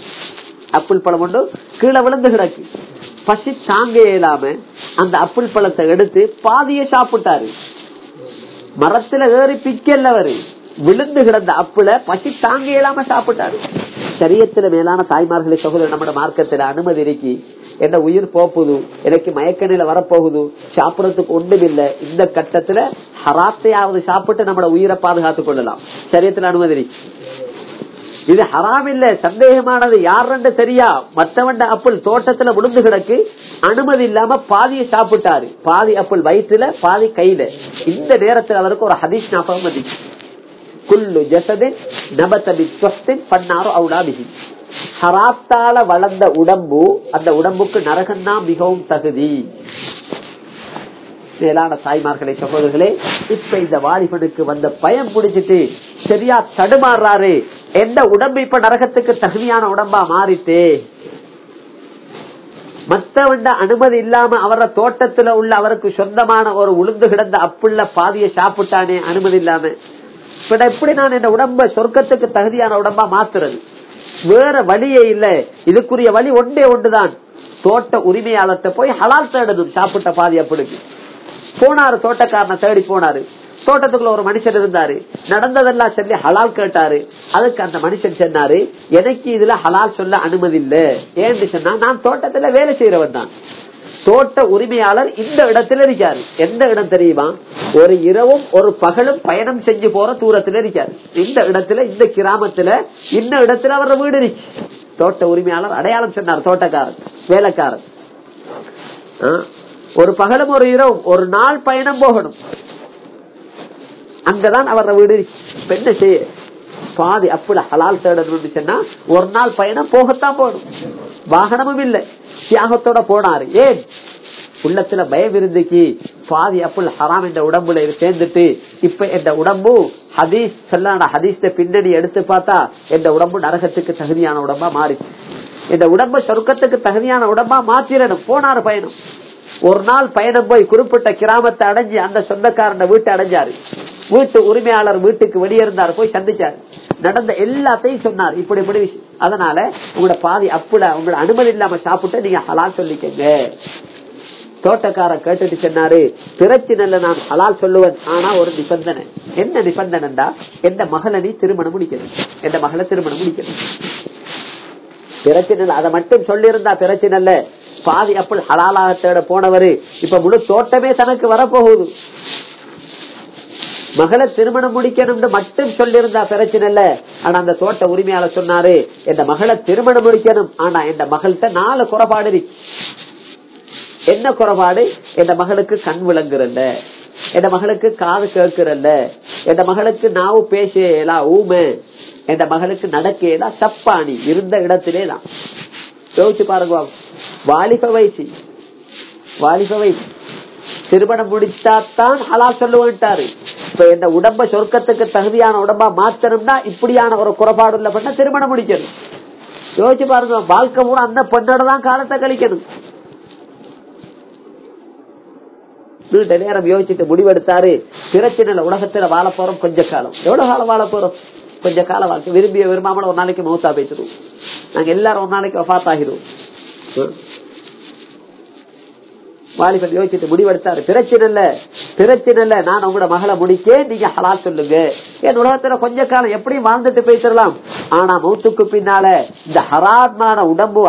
கிடக்கு. பசி தாங்க இயலாம அந்த அப்பிள் பழத்தை எடுத்து பாதிய சாப்பிட்டாரு. மரத்துல ஏறி பிக்கல்லவரு, விழுந்து கிடந்த அப்பிள பசி தாங்க இயலாம சாப்பிட்டாரு. சரியத்துல மேலான தாய்மார்களை சகோதரர், நம்ம மார்க்கத்துல அனுமதி இருக்கு. என்ன உயிர் போகுது, எனக்கு மயக்க நிலை வரப்போகுது, சாப்பிடறதுக்கு ஒன்றும் இல்லை. இந்த கட்டத்துல ஹராத்தையாவது சாப்பிட்டு நம்மளோட உயிரை பாதுகாத்துக் கொள்ளலாம். சரியத்துல அனுமதி இருக்கு. இது ஹராம் இல்ல, சந்தேகமானது. யாருன்னு தெரியா, மற்றவண்ட அப்பிள் தோட்டத்துல விழுந்து கிடக்கு, அனுமதி இல்லாம பாதியை சாப்பிட்டாரு. பாதி அப்பிள் வயிற்றுல, பாதி கையில. இந்த நேரத்தில் அவருக்கு ஒரு ஹதீஸ் ஞாபகம் வந்துச்சு. குல்லு ஜஸதின் நபத பிஸ்வஹ்தின் ஃபன்னாரு அவுலா பிஹி. ஹராத்தால வளர்ந்த உடம்பு, அந்த உடம்புக்கு நரகம்தான் மிகவும் தகுதி. மேலான தாய்மார்களே சகோதரர்களே, இப்ப இந்த வாலிபனுக்கு வந்த பயம் முடிச்சிட்டு சரியா தடுமாறாரு. எந்த உடம்பு இப்ப நரகத்துக்கு தகுதியான உடம்பா மாறிட்டு, மத்தவண்ட அனுமதி இல்லாம அவர தோட்டத்துல உள்ள அவருக்கு சொந்தமான ஒரு உளுந்து கிடந்த அப்புள்ள பாதியை சாப்பிட்டானே அனுமதி இல்லாம, எப்படி நான் இந்த உடம்ப சொர்க்கத்துக்கு தகுதியான உடம்பா மாத்துறது? வேற வழியே இல்ல. இதுக்குரிய வழி ஒன்றே ஒன்றுதான். தோட்ட உரிமையாளர்கிட்ட போய் ஹலால் தேடணும். சாப்பிட்ட பாதி அப்படிக்கு போனாரு, தோட்டக்காரனை தேடி போனாரு. தோட்டத்துக்குள்ள ஒரு மனுஷன் இருந்தாரு. நடந்ததெல்லாம் சொல்லி ஹலால் கேட்டாரு. அதுக்கு அந்த மனுஷன் சொன்னாரு, எனக்கு இதுல ஹலால் சொல்ல அனுமதி இல்ல. ஏன்னு சொன்னா நான் தோட்டத்துல வேலை செய்யறவன் தான். தோட்ட உரிமையாளர் இந்த இடத்துல இருக்காரு. எந்த இடம் தெரியுமா? ஒரு இரவும் ஒரு பகலும் பயணம் செஞ்சு போற தூரத்துல இருக்காரு. இந்த இடத்துல, இந்த கிராமத்துல, இந்த இடத்துல அவர வீடு இருக்கு. தோட்ட உரிமையாளர் அடையாளம் சொன்னார். தோட்டக்காரன், வேலைக்காரன். ஒரு பகலும் ஒரு இரவும், ஒரு நாள் பயணம் போகணும். அங்கதான் அவர வீடு. என்ன செய்ய, பாதி அப்படி ஹலால் தேடணும்னு சொன்னா ஒரு நாள் பயணம் போகத்தான் போகணும். வாகனமும் இல்லை, தியாகத்தோட போனாரு. ஏன்? உள்ளத்துல பயம் இருந்துச்சு. பாதி அப்பள் ஹராம் என்ற உடம்புல சேர்ந்துட்டு இப்ப எந்த உடம்பு ஹதீஸ் சொல்லான ஹதீஸ்ல பின்னணி எடுத்து பார்த்தா எந்த உடம்பு நரகத்துக்கு தகுதியான உடம்பா மாறி, இந்த உடம்பு சொர்க்கத்துக்கு தகுதியான உடம்பா மாத்திரணும். போனாரு பயணம். ஒரு நாள் பயணம் போய் குறிப்பிட்ட கிராமத்தை அடைஞ்சு அந்த சொந்தக்காரன் வீட்டை அடைஞ்சாரு. வீட்டு உரிமையாளர் வீட்டுக்கு வெளியே இருந்தார். போய் சந்திச்சாரு. நடந்த எல்லாத்தையும் சொன்னார். இப்படி இப்படி விஷயம். அதனால உங்களோட பாதி அப்பட உங்களோட அனுமதி இல்லாம சாப்பிட்டு நீங்க ஹலால் சொல்லிக்கங்க. தோட்டக்கார கேட்டுட்டு சொன்னாரு, பிரச்சனை நான் ஹலால் சொல்லுவேன், ஆனா ஒரு நிபந்தனை. என்ன நிபந்தனைடா? எந்த மகளை நீ திருமணம் முடிக்கணும், எந்த மகளை திருமணம் முடிக்கணும். பிரச்சனை இல்லை, அதை மட்டும் சொல்லி இருந்தா பிரச்சனை இல்ல. பாதி அப்பள் ஹலாலாக தேட போனவரு இப்ப முழு தோட்டமே தனக்கு வரப்போகுது. மகளை திருமணம் முடிக்கணும்னு மட்டும் சொல்லியிருந்தா பிரச்சனை இல்ல. ஆனா அந்த தோட்ட உரிமையாளர் சொன்னாரு, என் மகளை திருமணம் முடிக்கணும், ஆனா என் மகள்கிட்ட 4 குறைபாடு இருக்கு. என்ன குறைபாடு? என் மகளுக்கு கண் விளங்குறல்ல, என் மகளுக்கு காது கேட்கிறல்ல, என் மகளுக்கு நாவு பேசலாம் ஊமை, என் மகளுக்கு நடக்கலாம் தப்பாணி. இருந்த இடத்திலேதான் யோசிச்சு பாருங்க. வாலிப வயசு, வாலிப வயசு, திருமணம் முடிச்சாத்தான் ஹலால் சொல்லுவாரு. இப்ப இந்த உடம்ப சொர்க்கத்துக்கு தகுதியான உடம்பா மாத்தணும்னா இப்படியான ஒரு குறைபாடு உள்ள பெண்ண திருமணம் முடிக்கணும். யோசிச்சு பாருங்க. வாழ்க்கை பூரா அந்த பெண்ணோட தான் காலத்தை கழிக்கணும். நீண்ட நேரம் யோசிச்சுட்டு முடிவெடுத்தாரு, பிரச்சனை உலகத்துல வாழ போறோம் கொஞ்ச காலம். எவ்வளவு காலம் வாழ போறோம்? கொஞ்ச காலம் வாழ்க்கை. விரும்பிய விரும்பாமல் ஒரு நாளைக்கு மௌத்தா பேசிடுவோம். நாங்க எல்லாரும் ஒரு நாளைக்கு வஃபாத் ஆகிடுவோம். வாலிபன் யோசிச்சுட்டு முடிவெடுத்தாரு, பிரச்சனை இல்ல, பிரச்சனை இல்ல, நான் உங்களோட மகளை முடிக்க நீங்க ஹலால் சொல்லுங்க. என் உலகத்துல கொஞ்ச காலம் எப்படியும் வாழ்ந்துட்டு போயிடலாம். ஆனா மௌத்துக்கு பின்னால இந்த ஹராமான உடம்பு,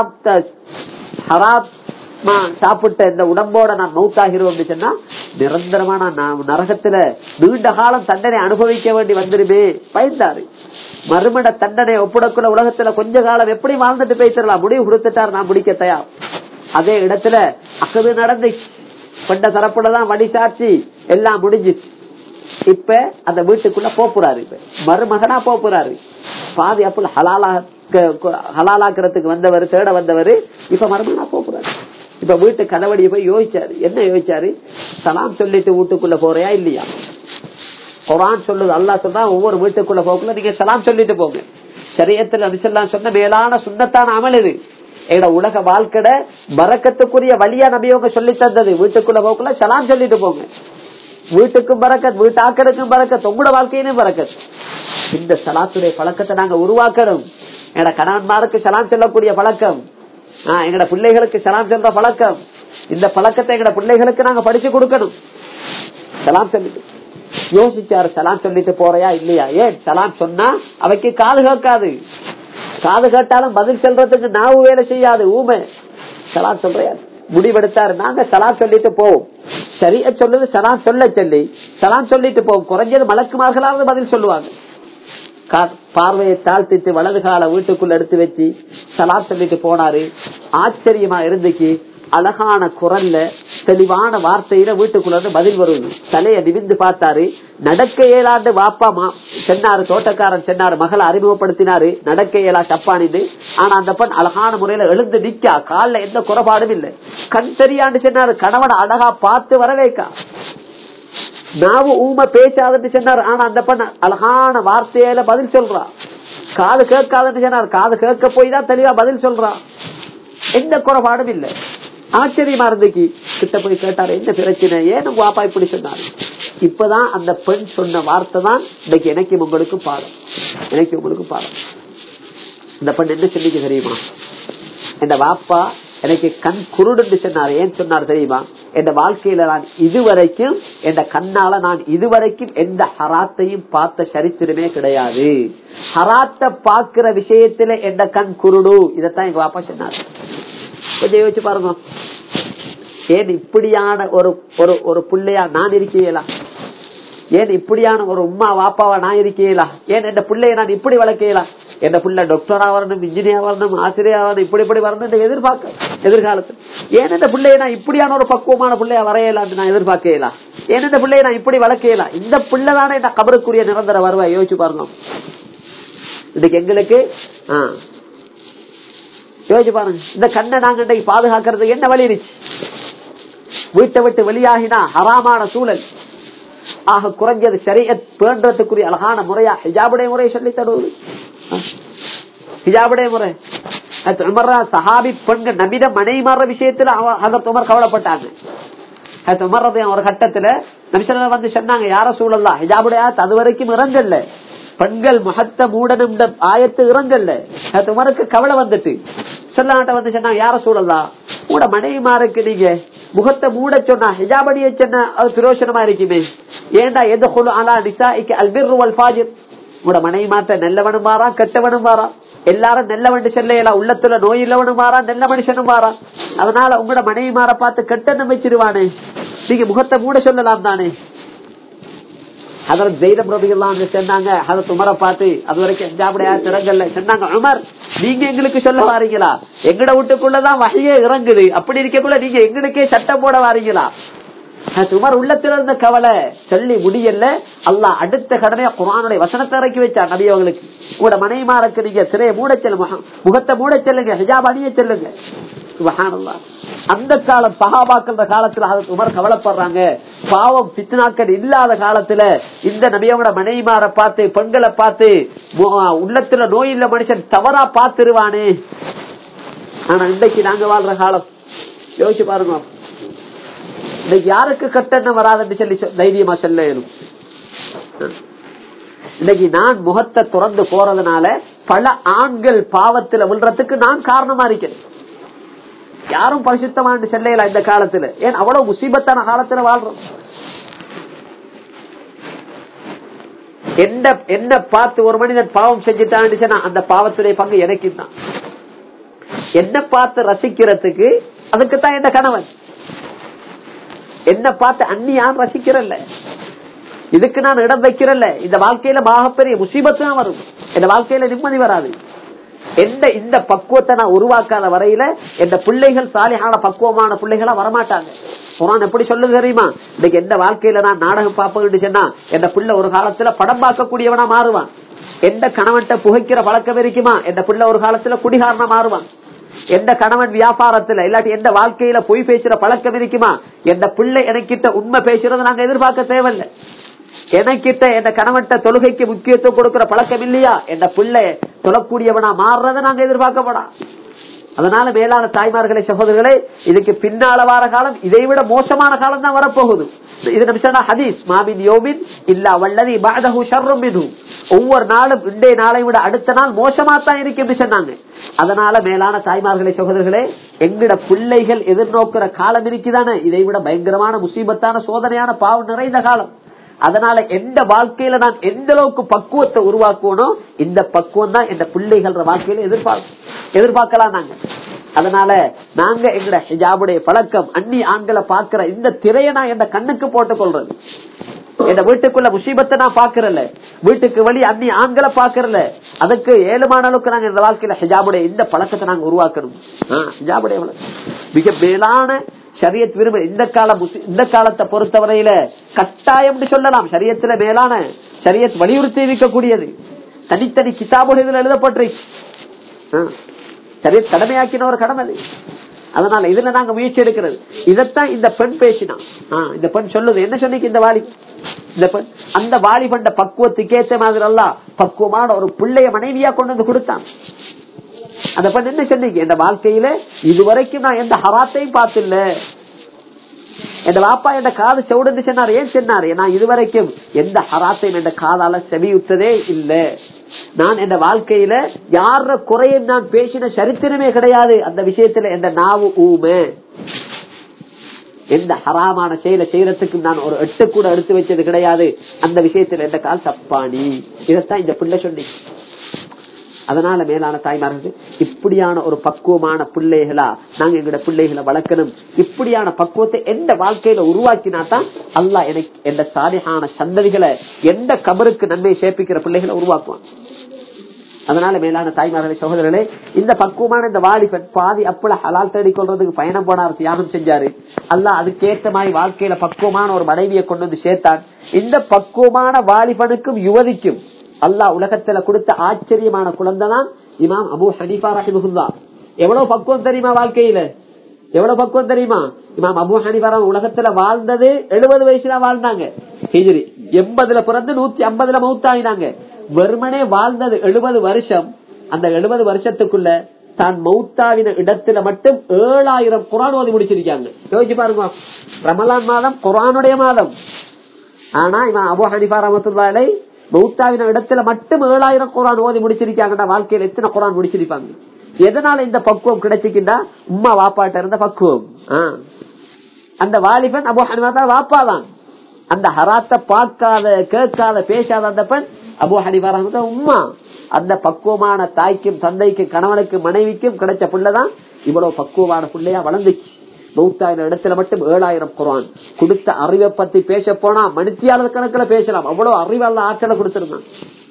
ஹராம் சாப்பிட்ட இந்த உடம்போட நான் மௌத்தாகிறோம் சொன்னா நிரந்தரமான நரகத்துல நீண்ட காலம் தண்டனை அனுபவிக்க வேண்டி வந்துருமே. பயந்தாரு. மறுமட தண்டனை ஒப்புடக்குள்ள உலகத்துல கொஞ்ச காலம் எப்படி வாழ்ந்துட்டு போயிடலாம். முடிவு கொடுத்துட்டார், நான் முடிக்க தயார். அதே இடத்துல அக்கது நடந்து கொண்ட தரப்புலதான் வழி சாட்சி எல்லாம் முடிஞ்சிச்சு. இப்ப அந்த வீட்டுக்குள்ள போறாரு. இப்ப மருமகனா போறாரு. பாதி அப்பள் ஹலாலாக்கிறதுக்கு வந்தவர், தேட வந்தவர், இப்ப மருமகனா போறாரு. இப்ப வீட்டு கதவடியை போய் யோசிச்சாரு. என்ன யோசிச்சாரு? சலாம் சொல்லிட்டு வீட்டுக்குள்ள போறியா இல்லையா? குர்ஆன் சொல்லுது, அல்லாஹ் சொல்றான், ஒவ்வொரு வீட்டுக்குள்ள போக்குள்ள நீங்க சலாம் சொல்லிட்டு போங்க. ஷரியத்துல நபிஸல்லல்லாஹு சொன்ன மேலான சுன்னத்தான அமல் இது. எங்க உலக வாழ்க்கையில பரக்கத்துக்குரிய வழியா நபியவங்க சொல்லி தந்தது. வீட்டுக்குள்ள போக்குள்ள சலாம் சொல்லிட்டு போங்க. வீட்டுக்கும் பரக்கத், வீட்டு ஆக்கருக்கும் பரக்கத், உங்களோட வாழ்க்கையிலும் பரக்கத். இந்த சலாத்துடைய பழக்கத்தை நாங்க உருவாக்கணும். எங்க கணவன்மாருக்கு சலாம் சொல்லக்கூடிய பழக்கம், எங்கட பிள்ளைகளுக்கு சலாம் சொல்ற பழக்கம், இந்த பழக்கத்தை எங்கட பிள்ளைகளுக்கு நாங்க படிச்சு கொடுக்கணும். சலாம் சொல்லிட்டு யோசிச்சாரு, சலாம் சொல்லிட்டு போறையா இல்லையா? ஏன் சலாம் சொன்னா அவைக்கு காது கேட்காது. காது கேட்டாலும் பதில் சொல்றதுக்கு நாவு வேலை செய்யாது, ஊமை. சலாம் சொல்றையா? முடிவெடுத்தாரு, நாங்க சலாம் சொல்லிட்டு போவோம். சரியா சொல்லுது, சலாம் சொல்ல சொல்லி சலாம் சொல்லிட்டு போவோம். குறைஞ்சது மலக்குமார்களாவது பதில் சொல்லுவாங்க. பார்வையை தாழ்த்திட்டு வலது கால வீட்டுக்குள்ள எடுத்து வச்சு சலாம் சொல்லிட்டு போனாரு. ஆச்சரியமா இருந்துச்சு. அழகான குரல்ல தெளிவான வார்த்தையில வீட்டுக்குள்ள பதில் வருது. தலையை நிமிந்து பார்த்தாரு. நடக்க இயலாண்டு வாப்பா சொன்னாரு. தோட்டக்காரன் சொன்னாரு, மகளை அறிமுகப்படுத்தினாரு. நடக்க இயலா சப்பானின்னு. ஆனா அந்த பெண் அழகான முறையில எழுந்து நிக்கா. காலில் எந்த குறைபாடும் இல்லை. கண் தெரியாண்டு சொன்னாரு. கணவனை அழகா பார்த்து வரவேக்கா. நாவு ஊமை பேசாதுன்னு சொன்னார். ஆனா அந்த பெண் அழகான வார்த்தையில பதில் சொல்றா. காது கேட்காதுன்னு சொன்னார். காது கேட்க போய் தான் தெளிவா பதில் சொல்றான். எந்த குறைபாடும் இல்லை. ஆச்சரியமா இருந்துச்சு. கிட்ட போய் கேட்டாரு, என்ன பிரச்சனை, ஏன் உங்க பாப்பா இப்படி சொன்னாரு. இப்பதான் அந்த பெண் சொன்ன வார்த்தை தான் இன்னைக்கு எனக்கு உங்களுக்கு பாடம். இந்த பெண் என்ன சொன்னீங்க தெரியுமா? என் வாப்பா எனக்கு கண் குருடுன்னு சொன்னார். ஏன் சொன்னார் தெரியுமா? என் வாழ்க்கையில நான் இதுவரைக்கும் என் கண்ணால நான் இதுவரைக்கும் எந்த ஹராத்தையும் பார்த்த சரித்திரமே கிடையாது. ஹராத்த பாக்குற விஷயத்துல என் கண் குருடு. இதத்தான் எங்க வாப்பா சொன்னார். கொஞ்சம் யோசிச்சு பாருங்க. ஏன் இப்படியான ஒரு பிள்ளையா நான் இருக்கீங்களா? ஏன் இப்படியான ஒரு உம்மா வாப்பாவா நான் இருக்கீங்களா? ஏன் என் பிள்ளைய நான் இப்படி வளர்க்கலாம்? என் பிள்ளை டாக்டரா வரணும், இன்ஜினியர் வரணும், ஆசிரியர் வரணும், இப்படி வரணும் எதிர்பார்க்க எதிர்காலத்தில். ஏன் இந்த பிள்ளைய நான் இப்படியான ஒரு பக்குவமான பிள்ளையா வரையலாம் நான் எதிர்பார்க்கலாம்? ஏன் இந்த பிள்ளைய நான் இப்படி வளர்க்கலாம்? இந்த பிள்ளை தானே என்ன கபருக்குரிய நிரந்தர வருவா. யோசிச்சு பாருங்க. இன்னைக்கு எங்களுக்கு யோசிச்சு பாருங்க. இந்த கண்ணை நாங்க பாதுகாக்கிறதுக்கு என்ன வழி இருந்துச்சு? வீட்டை விட்டு வெளியாகினா ஹராமான சூழல். ஆக குறைஞ்சது ஷரியத் பேன்றதுக்குரிய அழகான முறையா ஹிஜாபுடைய முறையை சொல்லி தருவது. ஹிஜாபுடைய முறை. சஹாபி பெண்கள் நபிட மனைமாற விஷயத்துல உமர் கவலைப்பட்டாங்க. ஒரு கட்டத்துல நபிசல்ல வந்து சொன்னாங்க, யார சூழல்லா ஹிஜாபுடைய அது வரைக்கும் இறங்கல்ல, பெண்கள் முகத்த மூடனும் ஆயத்து இறங்கல்ல. உமருக்கு கவலை வந்துட்டு சொல்லாட்ட வந்து சொன்னாங்க, யார சூழல்லா கூட மனைவிமாருக்கு நீங்க முகத்தை மூட சொன்னா ஹிஜாபடிய சொன்னா அது பிரயோசனமா இருக்குமே. ஏண்டா எது ஆனா நிசாஇக்கு அல்பிர் வல் ஃபாஜிர். உங்களோட மனைவி மாத்த நல்லவனும் மாறா கெட்டவனும் மாறா. எல்லாரும் நல்லவன் செல்லையெல்லாம் உள்ளத்துல நோய் இல்லவனும் மாறா நல்ல மனுஷனும் மாறா. அதனால உங்களோட மனைவி மாற பார்த்து கெட்ட வச்சிருவானே, நீங்க முகத்தை மூட சொல்லலாம் தானே. அதற்கு ஜெயிலம் ரபியெல்லாம் சொன்னாங்க, அதற்கு உமரை பார்த்து அது வரைக்கும் ஹிஜாபுடைய இறங்கல்ல சொன்னாங்க, உமர் நீங்க எங்களுக்கு சொல்ல வாரீங்களா? எங்கட வீட்டுக்குள்ளதான் வகையே இறங்குது, அப்படி இருக்கக்குள்ள நீங்க எங்களுக்கே சட்டம் போட வாரீங்களா? உமர் உள்ளத்துல இருந்த கவலை சொல்லி முடியல. அல்லாஹ் அடுத்த கடமையா குர்ஆனுடைய வசனத்தை இறக்கி வச்சார் நபி அவங்களுக்கு. உங்களோட மனைவிமாருக்கு நீங்க திரையை மூட செல்லுங்க, முகத்தை மூட செல்லுங்க, ஹிஜாப் அணிய செல்லுங்க. சுப்ஹானல்லாஹ். அந்த காலம் சஹாபாக்கள் காலத்துல ஹஜ்ரத் உமர் கவலைப்படுறாங்க. பாவம் பித்னாக்கள் இல்லாத காலத்துல இந்த நபியோட மனைவிமாரை பார்த்து பெண்களை பார்த்து உள்ளத்துல நோய் இல்ல மனுஷன் தவறா பார்த்துருவானே. ஆனா இன்னைக்கு நாங்க வாழ்ற காலம் யோசிச்சு பாருங்க. இன்னைக்கு யாருக்கு கட்டணம் வராதுன்னு சொல்லி தைரியமா சொல்ல இயலும். இன்னைக்கு நான் முகத்தை திறந்து போறதுனால பல ஆண்கள் பாவத்துல விழுறதுக்கு நான் காரணமா இருக்கிறேன். யாரும் பரிசுத்தமான செல்லையில இந்த காலத்துல, ஏன் அவ்வளவு முசீபத்தான காலத்துல வாழ்றோம். என்ன பார்த்து ஒரு மனிதன் பாவம் செஞ்சுட்டான்னு அந்த பாவத்துடைய பங்கு எனக்கு தான். என்ன பார்த்து ரசிக்கிறதுக்கு அதுக்குத்தான் என்ன கணவன். என்ன பார்த்து அன்னி யாரும் ரசிக்கிறல்ல, இதுக்கு நான் இடம் வைக்கிறல்ல. இந்த வாழ்க்கையில மிகப்பெரிய முசீபத்து தான் வரும். இந்த வாழ்க்கையில நிம்மதி வராது. இந்த பக்குவத்தை நான் உருவாக்காத வரையில எந்த பிள்ளைகள் சாலிஹான பக்குவமான பிள்ளைகளா வரமாட்டாங்க. குர்ஆன் எப்படி சொல்லுது தெரியுமா? இன்னைக்கு எந்த வாழ்க்கையில நான் நாடகம் பார்ப்பேன்னு சொன்னா எந்த பிள்ளை ஒரு காலத்துல படம் பார்க்கக்கூடியவனா மாறுவான். எந்த கணவன்கிட்ட புகைக்கிற பழக்கம் இருக்குமா எந்த பிள்ளை ஒரு காலத்துல குடிகாரனா மாறுவான். எந்த கணவன் வியாபாரத்துல இல்லாட்டி எந்த வாழ்க்கையில பொய் பேசுற பழக்கம் இருக்குமா எந்த பிள்ளை எனக்கிட்ட உண்மை பேசுறதை நாங்க எதிர்பார்க்க தேவையில்லை. எனக்கிட்ட என் கணவன்கிட்ட தொழுகைக்கு முக்கியத்துவம் கொடுக்கிற பழக்கம் இல்லையா என் பிள்ளை தொழக்கூடியவனா மாறுறதை நாங்க எதிர்பார்க்கப்படா. அதனால மேலான தாய்மார்களை சகோதரர்களே, இதுக்கு பின்னால வார காலம் இதை விட மோசமான காலம் தான் வரப்போகுது. இது நபிசல்லா ஹதீஸ் மாமின் யோமின் இல்லா வல்லதி பஅதஹு ஷர்ரும் மின்ஹு. ஒவ்வொரு நாளும் இன்றைய நாளை விட அடுத்த நாள் மோசமா தான் இருக்கு சொன்னாங்க. அதனால மேலான தாய்மார்களை சகோதரர்களே, எங்கட பிள்ளைகள் எதிர்நோக்கிற காலம் இருக்குதானே இதை விட பயங்கரமான முசீபத்தான சோதனையான பாவம் நிறைந்த காலம். அதனால எந்த வாழ்க்கையில நான் எந்த அளவுக்கு பக்குவத்தை உருவாக்குவனோ இந்த பக்குவம் தான் எந்த பிள்ளைகள் வாழ்க்கையில எதிர்பார்க்கலாம் நாங்க. அதனால நாங்க எங்கட ஹிஜாபுடைய பழக்கம் அன்னி ஆண்களை பார்க்கிற இந்த திரையை நான் என் கண்ணுக்கு போட்டுக் கொள்றது. என் வீட்டுக்குள்ள முசீபத்தை நான் பாக்குறல, வீட்டுக்கு வழி அன்னி ஆண்களை பாக்குறல. அதுக்கு ஏழுமான அளவுக்கு நாங்க இந்த வாழ்க்கையில ஹிஜாபுடைய இந்த பழக்கத்தை நாங்க உருவாக்கணும். ஹிஜாபுடைய மிக மேலான ஷரியத் விரும்ப இந்த காலத்தை பொறுத்தவரையில கட்டாயம் சொல்லலாம். ஷரியத்துல மேலான ஷரியத் வலியுறுத்தி இருக்கக்கூடியது தனித்தனி கிதாபுகள் இதுல எழுதப்பட்டு ஷரியத் கடமையாக்கின ஒரு கடமை. அதனால இதுல நாங்க முயற்சி எடுக்கிறது. இதத்தான் இந்த பெண் பேசினா. இந்த பெண் சொல்லுது, என்ன சொன்னிக்கு இந்த வாலி, இந்த பெண் அந்த வாலிபண்ட பக்குவத்துக்கு ஏற்ற மாதிரி எல்லாம் பக்குவமான ஒரு பிள்ளைய மனைவியா கொண்டு வந்து கொடுத்தான். அந்த பெண் என்ன சொன்னிக்கு, என் வாழ்க்கையில இதுவரைக்கும் நான் எந்த ஹராத்தையும் பார்த்தில்ல, என் வாப்பா என் காது செவுடு சொன்னார். ஏன் சொன்னாரு, நான் இதுவரைக்கும் எந்த ஹராத்தையும் என் காதால செவியுத்ததே இல்லை. நான் என் வாழ்க்கையில யார குறையும் நான் பேசின சரித்திரமே கிடையாது. அந்த விஷயத்துல எந்த நாவு ஊமை, எந்த ஹராமான செயலை செய்யறதுக்கு நான் ஒரு எட்டு கூட எடுத்து வச்சது கிடையாது. அந்த விஷயத்துல எந்த கால் தப்பானி. இதத்தான் இந்த பிள்ளை சொல்லி. அதனால மேலான தாய்மார்கள், இப்படியான ஒரு பக்குவமான பிள்ளைகளா நாங்க எங்களோட பிள்ளைகளை வளர்க்கணும். இப்படியான பக்குவத்தை எந்த வாழ்க்கையில உருவாக்கினாதான் அல்லாஹ் எனக்கு எந்த சாலிஹான சந்ததிகளை எந்த கபருக்கு நன்மை சேர்ப்பிக்கிற பிள்ளைகளை உருவாக்குவான். அதனால மேலான தாய்மார்களே, சகோதரர்களே, இந்த பக்குவமான இந்த வாலிபன் பாதி அப்பள ஹலால் தேடி கொள்றதுக்கு பயணம் போனார், தியாகம் செஞ்சாரு. அல்லாஹ் அதுக்கேற்ற மாதிரி வாழ்க்கையில பக்குவமான ஒரு மனைவியை கொண்டு வந்து சேர்த்தான். இந்த பக்குவமான வாலிபனுக்கும் யுவதிக்கும் அல்லாஹ் உலகத்துல கொடுத்த ஆச்சரியமான குழந்தை தான் இமாம் அபூ ஹனீஃபா ரஹிமஹுல்லாஹ். எவ்வளவு பக்குவம் தெரியுமா வாழ்க்கையில, எவ்வளவு பக்குவம் தெரியுமா. இமாம் அபூ ஹனீஃபா உலகத்துல வாழ்ந்தது 70 வயசுல வாழ்ந்தாங்க. ஹிஜ்ரி 80ல பிறந்து 150ல மௌத்தாயினாங்க. வெறுமனே வாழ்ந்தது 70 வருஷம். அந்த 70 வருஷத்துக்குள்ள தான் மௌத்தாவின இடத்துல மட்டும் 7000 குர்ஆன் ஓதி முடிச்சிருக்காங்க. யோசிச்சு பாருங்க, ரமலான் மாதம் குர்ஆனுடைய மாதம். ஆனா இமாம் அபூ ஹனீஃபா ரஹ்மத்துல்லாஹி அலைஹி மௌத்தாவின இடத்துல மட்டும் 7000 குர்ஆன் ஓதி முடிச்சிருக்காங்க. வாழ்க்கையில எத்தனை குர்ஆன் முடிச்சிருப்பாங்க. எதனால இந்த பக்குவம் கிடைச்சிக்கிட்டா, உம்மா வாப்பாட்ட இருந்த பக்குவம். அந்த வாலிபன் அபூ ஹனீஃபா வாப்பாதான். அந்த ஹராத்த பார்க்காத கேட்காத பேசாத அந்த பெண் அபூ ஹனீஃபா ரஹ்மத்துல்லாஹி உம்மா. அந்த பக்குவமான தாய்க்கும் தந்தைக்கும் கணவனுக்கும் மனைவிக்கும் கிடைச்ச பிள்ளைதான் இவ்வளவு பக்குவமான பிள்ளையா வளர்ந்துச்சு. மௌத்தாயின இடத்துல மட்டும் 7000 குர்ஆன். கொடுத்த அறிவை பத்தி பேச போனா மணித்தியாளர் கணக்குல பேசலாம். அவ்வளவு அறிவாள ஆற்றலை கொடுத்திருந்தான்.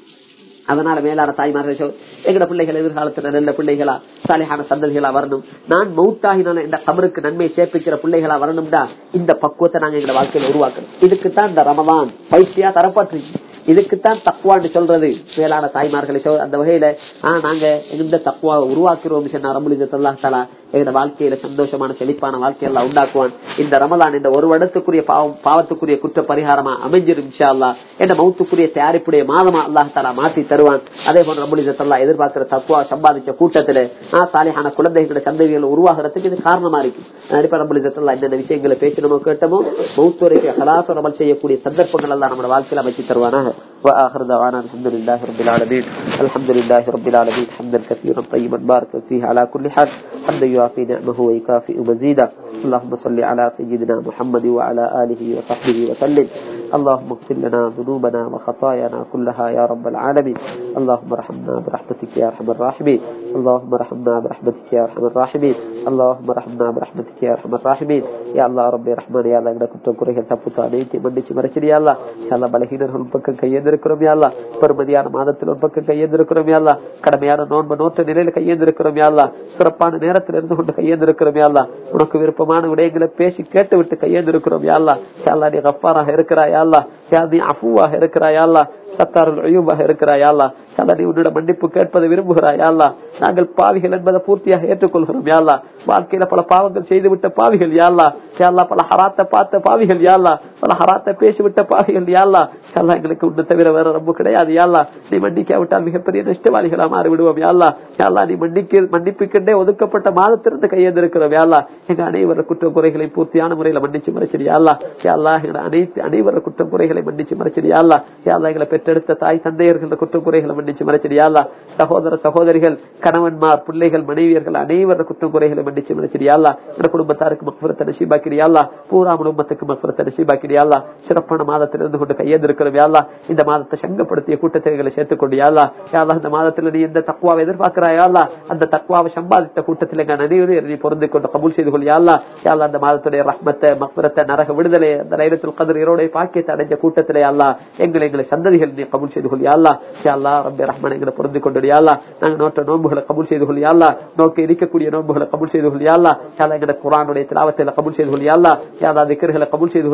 அதனால மேலான தாய்மார்கள், எங்கட பிள்ளைகள் எதிர்காலத்துல நல்ல பிள்ளைகளா சாலிஹான சந்ததிகளா வரணும். நான் மௌத்தாகினால இந்த கபருக்கு நன்மை சேர்ப்பிக்கிற பிள்ளைகளா வரணும்டா இந்த பக்குவத்தை நாங்க எங்க வாழ்க்கையில உருவாக்கணும். இதுக்குத்தான் இந்த ரமலான் பயிற்சியா தரப்பட்டு, இதுக்குத்தான் தக்வான்னு சொல்றது. மேலான தாய்மார்களை அந்த வகையில நாங்க இந்த தக்வாவை உருவாக்குறோம். ரப்பல் இஸ்ஸத் அல்லாஹ் தஆலா எங்க வாழ்க்கையில சந்தோஷமான செழிப்பான வாழ்க்கையெல்லாம் உண்டாக்குவான். இந்த ரமலான் இந்த ஒரு வருடத்துக்குரிய பாவத்துக்குரிய குற்ற பரிகாரமா அமைஞ்சிரும் இன்ஷா அல்லாஹ். என்ற மௌத்துக்குரிய தயாரிப்புடைய மாதமா அல்லாஹ் தஆலா மாற்றி தருவான். அதே போல ரப்பல் இஸ்ஸத் அல்லாஹ் எதிர்பார்க்கிற தக்வா சம்பாதிச்ச கூட்டத்துல சாலிஹான குழந்தைகளோட சந்ததிகளை உருவாகிறதுக்கு இது காரணமா இருக்கு. ரப்பல் இஸ்ஸத் அல்லாஹ் என்னென்ன விஷயங்களை பேசணுமோ கேட்டமோ மௌத்துரைக்கு ஹலாஸ் அமல் செய்யக்கூடிய சந்தர்ப்பங்கள் எல்லாம் நம்ம வாழ்க்கையில அமைச்சு தருவானாக. وآخر دعوانا الحمد لله رب العالمين. الحمد لله رب العالمين حمدا كثيرا طيبا باركا فيه على كل حال حمدا يوافي نعمه ويكافئ مزيدا. اللهم صل على سيدنا محمد وعلى آله وصحبه وسلم. اللهم اغفر لنا ذنوبنا وخطايانا كلها يا رب العالمين. اللهم ارحمنا برحمتك يا ارحم الراحمين. اللهم ارحمنا برحمتك يا ارحم الراحمين. اللهم ارحمنا برحمتك يا ارحم الراحمين. يا الله رب الرحمن يا الله எங்கட குற்றக்குறைகள் தப்புத்து அனைத்து மன்னிச்சு மறைச்சிடு யா அல்லாஹ். யா அல்லாஹ் பலகீனர்கள் பக்கம் கையேந்திருக்கிறோம் யா அல்லாஹ். பெருமதியான மாதத்தில் ஒரு பக்கம் கையேந்திருக்கிறோம் யா அல்லாஹ். கடமையான நோன்பு நோற்ற நிலையில கையேந்திருக்கிறோம் யா அல்லாஹ். சிறப்பான நேரத்தில் இருந்து கொண்டு கையேந்திருக்கிறோம் யா அல்லாஹ். உனக்கு விருப்பமான விடயங்களை பேசி கேட்டு விட்டு கையேந்திருக்கிறோம் யா அல்லாஹ். யா அல்லாஹ் நீ கஃபாராக இருக்கிறாய் யா அல்லாஹ். யா நீ அஃபூவாக இருக்கிறாய் யா அல்லாஹ். சத்தாருல் அய்யூபாக இருக்கிறாய் யா அல்லாஹ். நீ உன்னோட மன்னிப்பு கேட்பதை விரும்புகிறாய் யா அல்லாஹ். நாங்கள் பாவிகள் என்பதை பூர்த்தியாக ஏற்றுக்கொள்கிறோம் யா அல்லாஹ். வாழ்க்கையில பல பாவங்கள் செய்துவிட்ட பாவிகள் யா அல்லாஹ். யா அல்லாஹ் பல ஹராத்தை பார்த்த பாவிகள் யா அல்லாஹ். பல ஹராத்தை பேசிவிட்ட பாவிகள் யா அல்லாஹ். யா அல்லாஹ் எங்களுக்கு உன்னை தவிர வேற ரப்பு கிடையாது யா அல்லாஹ். நீ மன்னிக்காவிட்டால் மிகப்பெரிய நஷ்டவாளிகளா மாறி விடுவோம் யா அல்லாஹ். யா அல்லாஹ் நீ மன்னிப்புக்கென்றே ஒதுக்கப்பட்ட மாதத்திலிருந்து கையெழுந்திருக்கிறோம் யா அல்லாஹ். எங்க அனைவர குற்ற குறைகளை பூர்த்தியான முறையில மன்னிச்சு மறைச்சிடு யா அல்லாஹ். யா அல்லாஹ் அனைவர குற்ற குறைகளை மன்னிச்சு மறைச்சிடு யா அல்லாஹ். யா அல்லாஹ் எங்களை பெற்றெடுத்த தாய் தந்தையர்கள் குற்ற குறைகளை மன்னிச்சு மறைச்சிடு யா அல்லாஹ். சகோதர சகோதரிகள் கணவன்மார் பிள்ளைகள் மனைவியர்கள் அனைவர குற்ற குறைகளை மன்னிச்சு மறைச்சிடு யா அல்லாஹ். எங்க குடும்பத்தாருக்கு மக்ஃபிரத்தை நசீபாக்கிடு யா அல்லாஹ். பூரா குடும்பத்துக்கு மக்ஃபிரத்தை நசீபாக்கிடு யா அல்லாஹ். சிறப்பான மாதத்திலிருந்து கொண்டு கையெழுந்திருக்கிறோம் யா அல்லாஹ். இந்த மாதத்தை சங்கப்படுத்திய கூட்டத்தைகளை சேர்த்துக்கொண்டு யா அல்லாஹ். யா அல்லாஹ் இந்த மாதத்தில் நீ எந்த தக்வாவை எதிர்பார்க்கிறாய் யா அல்லாஹ். அந்த தக்வாவை சம்பாதித்த கூட்டத்தில் எங்க அனைவரும் நீ பொருந்து கொண்டு கபூல் செய்து கொள் யா அல்லாஹ். யா அல்லாஹ் அந்த மாதத்துடைய ரஹ்மத்தை மக்ஃபிரத்தை நரக விடுதலை அந்த லைலத்துல் கத்ர் இரவுடைய பாக்கியத்தை அடைஞ்ச கூட்டத்திலே யா அல்லாஹ் எங்களை சந்ததிகள் நீ கபூல் செய்து கொள் யா அல்லாஹ். யா அல்லாஹ் ரப்பே ரஹ்மான் எங்களை பொருந்து கொண்டு யா அல்லாஹ். நாங்கள் நோட்ட நோன்புகளை கபூல் செய்து கொள் யா அல்லாஹ். நோக்க இருக்கக்கூடிய நோன்புகளை கபூல் செய்து கொள் யா அல்லாஹ். யா அல்லாஹ் எங்களை குர்ஆனுடைய திலாவத்தை கபூல் செய்து கொள் யா அல்லாஹ். யா அல்லாஹ் திக்ர்களை கபூல் செய்து கொள் யா அல்லாஹ்.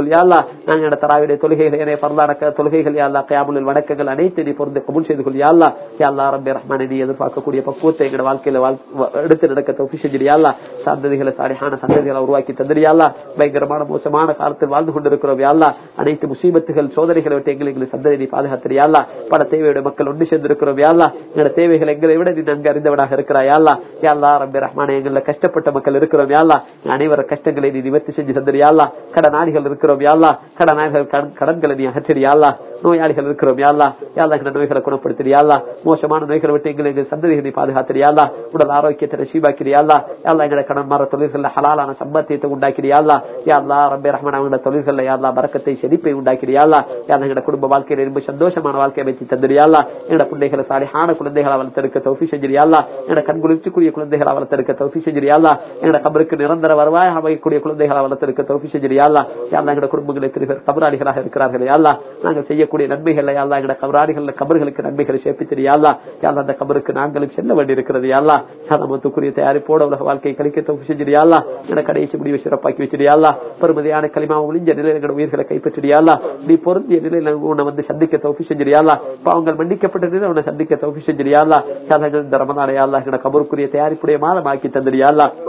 நாங்கள் தராவிடைய தொழுகைகள் பரலான தொழுகைகள் யா அல்லாஹ் கியாமுல் வணக்கங்கள் அனைத்து நீ பொருந்து கபூல் செய்து கொள் யா அல்லாஹ். யா அல்லாஹ் ரப்பே ரஹ்மானே நீ எதிர்பார்க்கக்கூடிய பக்குவத்தை எங்களோட வாழ்க்கையில எடுத்து நடக்க தௌஃபீக் செஞ்சிரு யா அல்லாஹ். சந்ததிகளை சாலிஹான சந்ததிகளை உருவாக்கி தந்திரு யா அல்லாஹ். பயங்கரமான மோசமான காலத்தில் வாழ்ந்து கொண்டிருக்கிறோம் யா அல்லாஹ். அனைத்து முசீபத்துகள் சோதனைகளை விட்டு எங்களுக்கு சந்ததி பாதுகாத்து யா அல்லாஹ். பல தேவையோட மக்கள் ஒன்று சேர்ந்திருக்கிறோம் யா அல்லாஹ். எங்களோட தேவைகளை எங்களை விட நீ நன்கு அறிந்தவனாக இருக்கிறாய் யா அல்லாஹ். யா அல்லாஹ் ரப்பே ரஹ்மானே எங்களை கஷ்டப்பட்ட மக்கள் இருக்கிறோம் யா அல்லாஹ். அனைவர கஷ்டங்களை நீ நிவர்த்தி செஞ்சு தந்திரு யா அல்லாஹ். கடனாளிகள் இருக்கிறோம் யா அல்லாஹ். கடன்களை நீ அகற்றிடு யா அல்லாஹ். நோயாளிகள் இருக்கிறோம் யா அல்லாஹ். யா அல்லாஹ் இந்த நோய்களை குணப்படுத்திடு யா அல்லாஹ். மோசமான நோய்களை விட்டு எங்களுக்கு சந்ததிகளை பாதுகாத்து யா அல்லாஹ். உடல் ஆரோக்கியத்தை நசீபாக்கிடு யா அல்லாஹ். யா அல்லாஹ் எங்களை கடன் மாற தொழில்கள் ஹலாலான சம்பாத்தியத்தை உண்டாக்கிடு யா அல்லாஹ். யா அல்லாஹ் ரப்பே ரஹ்மான் அவங்களோட தொழில்கள் யா அல்லாஹ் பரக்கத்தை செழிப்பை உண்டாக்கிடு யா அல்லாஹ். யா அல்லாஹ் எங்களோட குடும்ப வாழ்க்கையில ரொம்ப சந்தோஷமான வாழ்க்கையை அமைச்சு தந்திரு யா அல்லாஹ். எங்களோட பிள்ளைகளை சாலிஹான குழந்தைகளை வளர்த்தெடுக்க தௌஃபீக் செஞ்சிரு யா அல்லாஹ். எங்களோட கண்குளிர்ச்சிக்குரிய குழந்தைகளை வளர்த்தெடுக்க தௌஃபீக் செஞ்சிரு யா அல்லாஹ். எங்களோட கபருக்கு நிரந்தர வருவாய் அமைக்கக்கூடிய குழந்தைகளை வளர்த்தெடுக்க தௌஃபீக் செஞ்சிரு யா அல்லாஹ். யா அல்லாஹ் எங்களோட குடும்பங்களை திருவர் கபராளிகளாக இருக்கிறார்கள் யா அல்லாஹ். நாங்கள் செய்யக்கூடிய நன்மைகளை யா அல்லாஹ் எங்களோட கபராளிகள் கபர்களுக்கு நன்மைகளை சேர்ப்பித்திரு யா அல்லாஹ். யா அல்லாஹ் அந்த கபருக்கு நாங்களும் செல்ல வேண்டி இருக்கிறது யா அல்லாஹ். சமத்துக்குரிய தயாரிப்போட உலக வாழ்க்கையை கழிக்க தௌஃபீக் செஞ்சிரு யா அல்லாஹ். எங்களோட கடைசி முடிவை சிறப்பாக்கி வச்சிரு யா அல்லாஹ். பெருமதியான கலிமாவை ஒளிஞ்ச நிலையில் எங்களோட உயிர்களை கைப்பற்றிடு யா அல்லாஹ். நீ பொருந்திய நிலையில் உன்னை வந்து சந்திக்க தௌஃபீக் செஞ்சிரு யா அல்லாஹ். பாவங்கள் மன்னிக்கப்பட்ட நிலையில் உன்னை சந்திக்க தௌஃபீக் செஞ்சிரு யா அல்லாஹ். இந்த ரமலானை யா அல்லாஹ் எங்களோட கபருக்குரிய தயாரிப்புடைய மாதம் ஆக்கி தந்திரு யா அல்லாஹ்.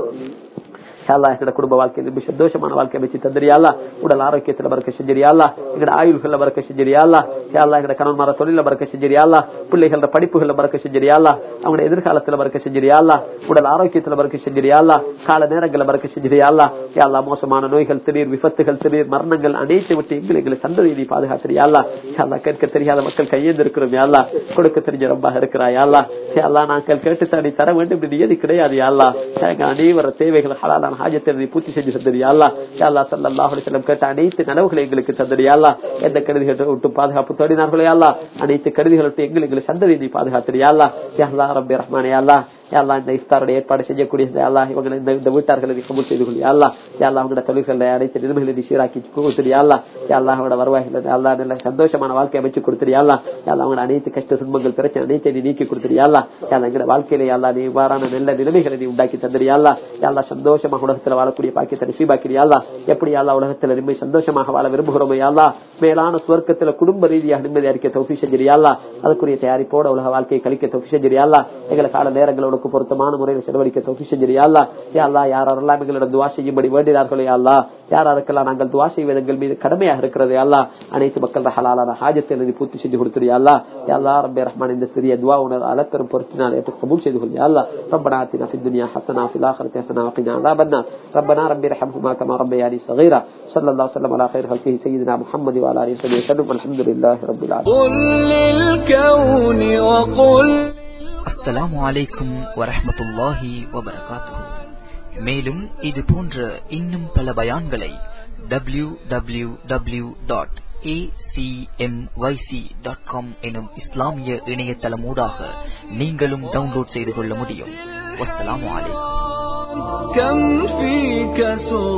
எங்களோட குடும்ப வாழ்க்கையில் ரொம்ப சந்தோஷமான வாழ்க்கை அமைச்சு தந்திரு யா அல்லாஹ். உடல் ஆரோக்கியத்துல பரக்க செஞ்சிரு யா அல்லாஹ். எங்களோட ஆயுள்கள்ல பரக்க செஞ்சிரு யா அல்லாஹ். யா அல்லாஹ் எங்களோட கணவன்மார தொழில பரக்க செஞ்சிரு யா அல்லாஹ். பிள்ளைகளோட படிப்புகள்ல பரக்க செஞ்சிரு யா அல்லாஹ். அவங்களோட எதிர்காலத்துல பரக்க செஞ்சிரு யா அல்லாஹ். உடல் ஆரோக்கியத்துல பரக்க செஞ்சிரு யா அல்லாஹ். கால நேரங்களை பரக்க செஞ்சிரு யா அல்லாஹ். யா அல்லாஹ் மோசமான நோய்கள் திடீர் விபத்துகள் திடீர் மரணங்கள் அனைத்து விட்டு எங்களை சந்ததியை பாதுகாத்து யா அல்லாஹ். யா அல்லாஹ் கேட்க தெரியாத மக்கள் கையேந்து இருக்கிறோம் யா அல்லாஹ். கொடுக்க தெரிஞ்ச ரப்பாக இருக்கிறாய் யா அல்லாஹ். யா அல்லாஹ் நாங்கள் கேட்டு தாடி தர வேண்டும் என்று நியதி கிடையாது யா அல்லாஹ். அனைவர தேவைகள் ஹலாலான ஹாஜத்தை நீ பூர்த்தி செஞ்சு தந்திரு யா அல்லாஹ். யா அல்லாஹ் ஸல்லல்லாஹு அலைஹி வஸல்லம் கேட்ட அனைத்து நனவுகளை எங்களுக்கு தந்திரு யா அல்லாஹ். எந்த கருதிகளை விட்டு பாதுகாப்பு தேடினார்களோ யா அல்லாஹ் அனைத்து கருதிகளை விட்டு எங்களை சந்ததியை நீ பாதுகாத்து யா அல்லாஹ். யா அல்லாஹ் ரப்பே ரஹ்மானே யா அல்லாஹ். யா அல்லாஹ் இந்த இஃப்தாருடைய ஏற்பாடு செய்யக்கூடிய அல்லாஹ் இவங்களை இந்த வீட்டார்களை நீ கபூல் செய்து கொள் யா அல்லாஹ். யா அல்லாஹ் அவங்களோட தொழில்களை அனைத்து நிலைமைகளை நீ சீராக்கி கொடுத்துரு யா அல்லாஹ். யா அல்லாஹ் அவங்களோட வருவாய்களை அல்லாஹ் நல்ல சந்தோஷமான வாழ்க்கை அமைச்சு கொடுத்துரு யா அல்லாஹ். யா அல்லாஹ் அவங்களோட அனைத்து கஷ்ட துன்பங்கள் பிரச்சனை அனைத்தை நீ நீக்கி கொடுத்துரு யா அல்லாஹ். யா அல்லாஹ் எங்களோட வாழ்க்கையில யா அல்லாஹ் நீ வாரான நல்ல நிலைமைகளை நீ உண்டாக்கி தந்திரு யா அல்லாஹ். யா அல்லாஹ் சந்தோஷமாக உலகத்துல வாழக்கூடிய பாக்கியத்தை நசீபாக்கிரு யா அல்லாஹ். எப்படி யா அல்லாஹ் உலகத்துல நிம்மதி சந்தோஷமாக வாழ விரும்புகிறோம் யா அல்லாஹ். மேலான சுவர்க்கத்துல குடும்ப ரீதியாக நிம்மதியா இருக்க தௌஃபீக் செஞ்சிரு யா அல்லாஹ். அதுக்குரிய தயாரிப்போட உலக வாழ்க்கையை கழிக்க தௌஃபீக் செஞ்சிரு யா அல்லாஹ். எங்களை கால நேரங்களோட பொருத்தமான முறையில் செலவழிக்க தௌஃபீக் செஞ்சிரு யா அல்லாஹ். யா அல்லாஹ் யாரெல்லாம் எங்களோட துஆ செய்யும்படி வேண்டினார்களோ யா அல்லாஹ். யாருக்கெல்லாம் நாங்கள் துஆ செய்வது எங்கள் மீது கடமையாக இருக்கிறது யா அல்லாஹ். அனைத்து மக்களோட ஹலாலான ஹாஜத்தை நீ பூர்த்தி செஞ்சு கொடுத்துரு யா அல்லாஹ். யா அல்லாஹ் ரப்பே ரஹ்மான் இந்த சிறிய துஆ உனது அலப்பெரும் பொருத்தினால் ஏற்று கபூல் செய்து கொள் யா அல்லாஹ். ரப்பனா ஆத்தினா ஃபித் துன்யா ஹஸனா வஃபில் ஆখিরাতি ஹஸனா வகினா அஸாபன்னார். ரப்பனா ரப்பி இர்ஹம்ஹுமா கமா ரப்பயானி ஸகீரா. ஸல்லல்லாஹு அலைஹி வஸல்லம் அலா கைர் ஹல்கிஹி சய்யிதினா முஹம்மது வ அலா ஆலிஹி வஸல்லம். அல்ஹம்துலில்லாஹி ரப்பில் ஆலமீன். அஸ்ஸலாமு அலைக்கும் வரஹ்மத்துல்லாஹி வபரகாத்துஹு. மேலும் இது போன்ற இன்னும் பல பயான்களை www.acmyc.com எனும் இஸ்லாமிய இணையதளமூடாக நீங்களும் டவுன்லோட் செய்து கொள்ள முடியும். வஸ்ஸலாமு அலைக்கும்.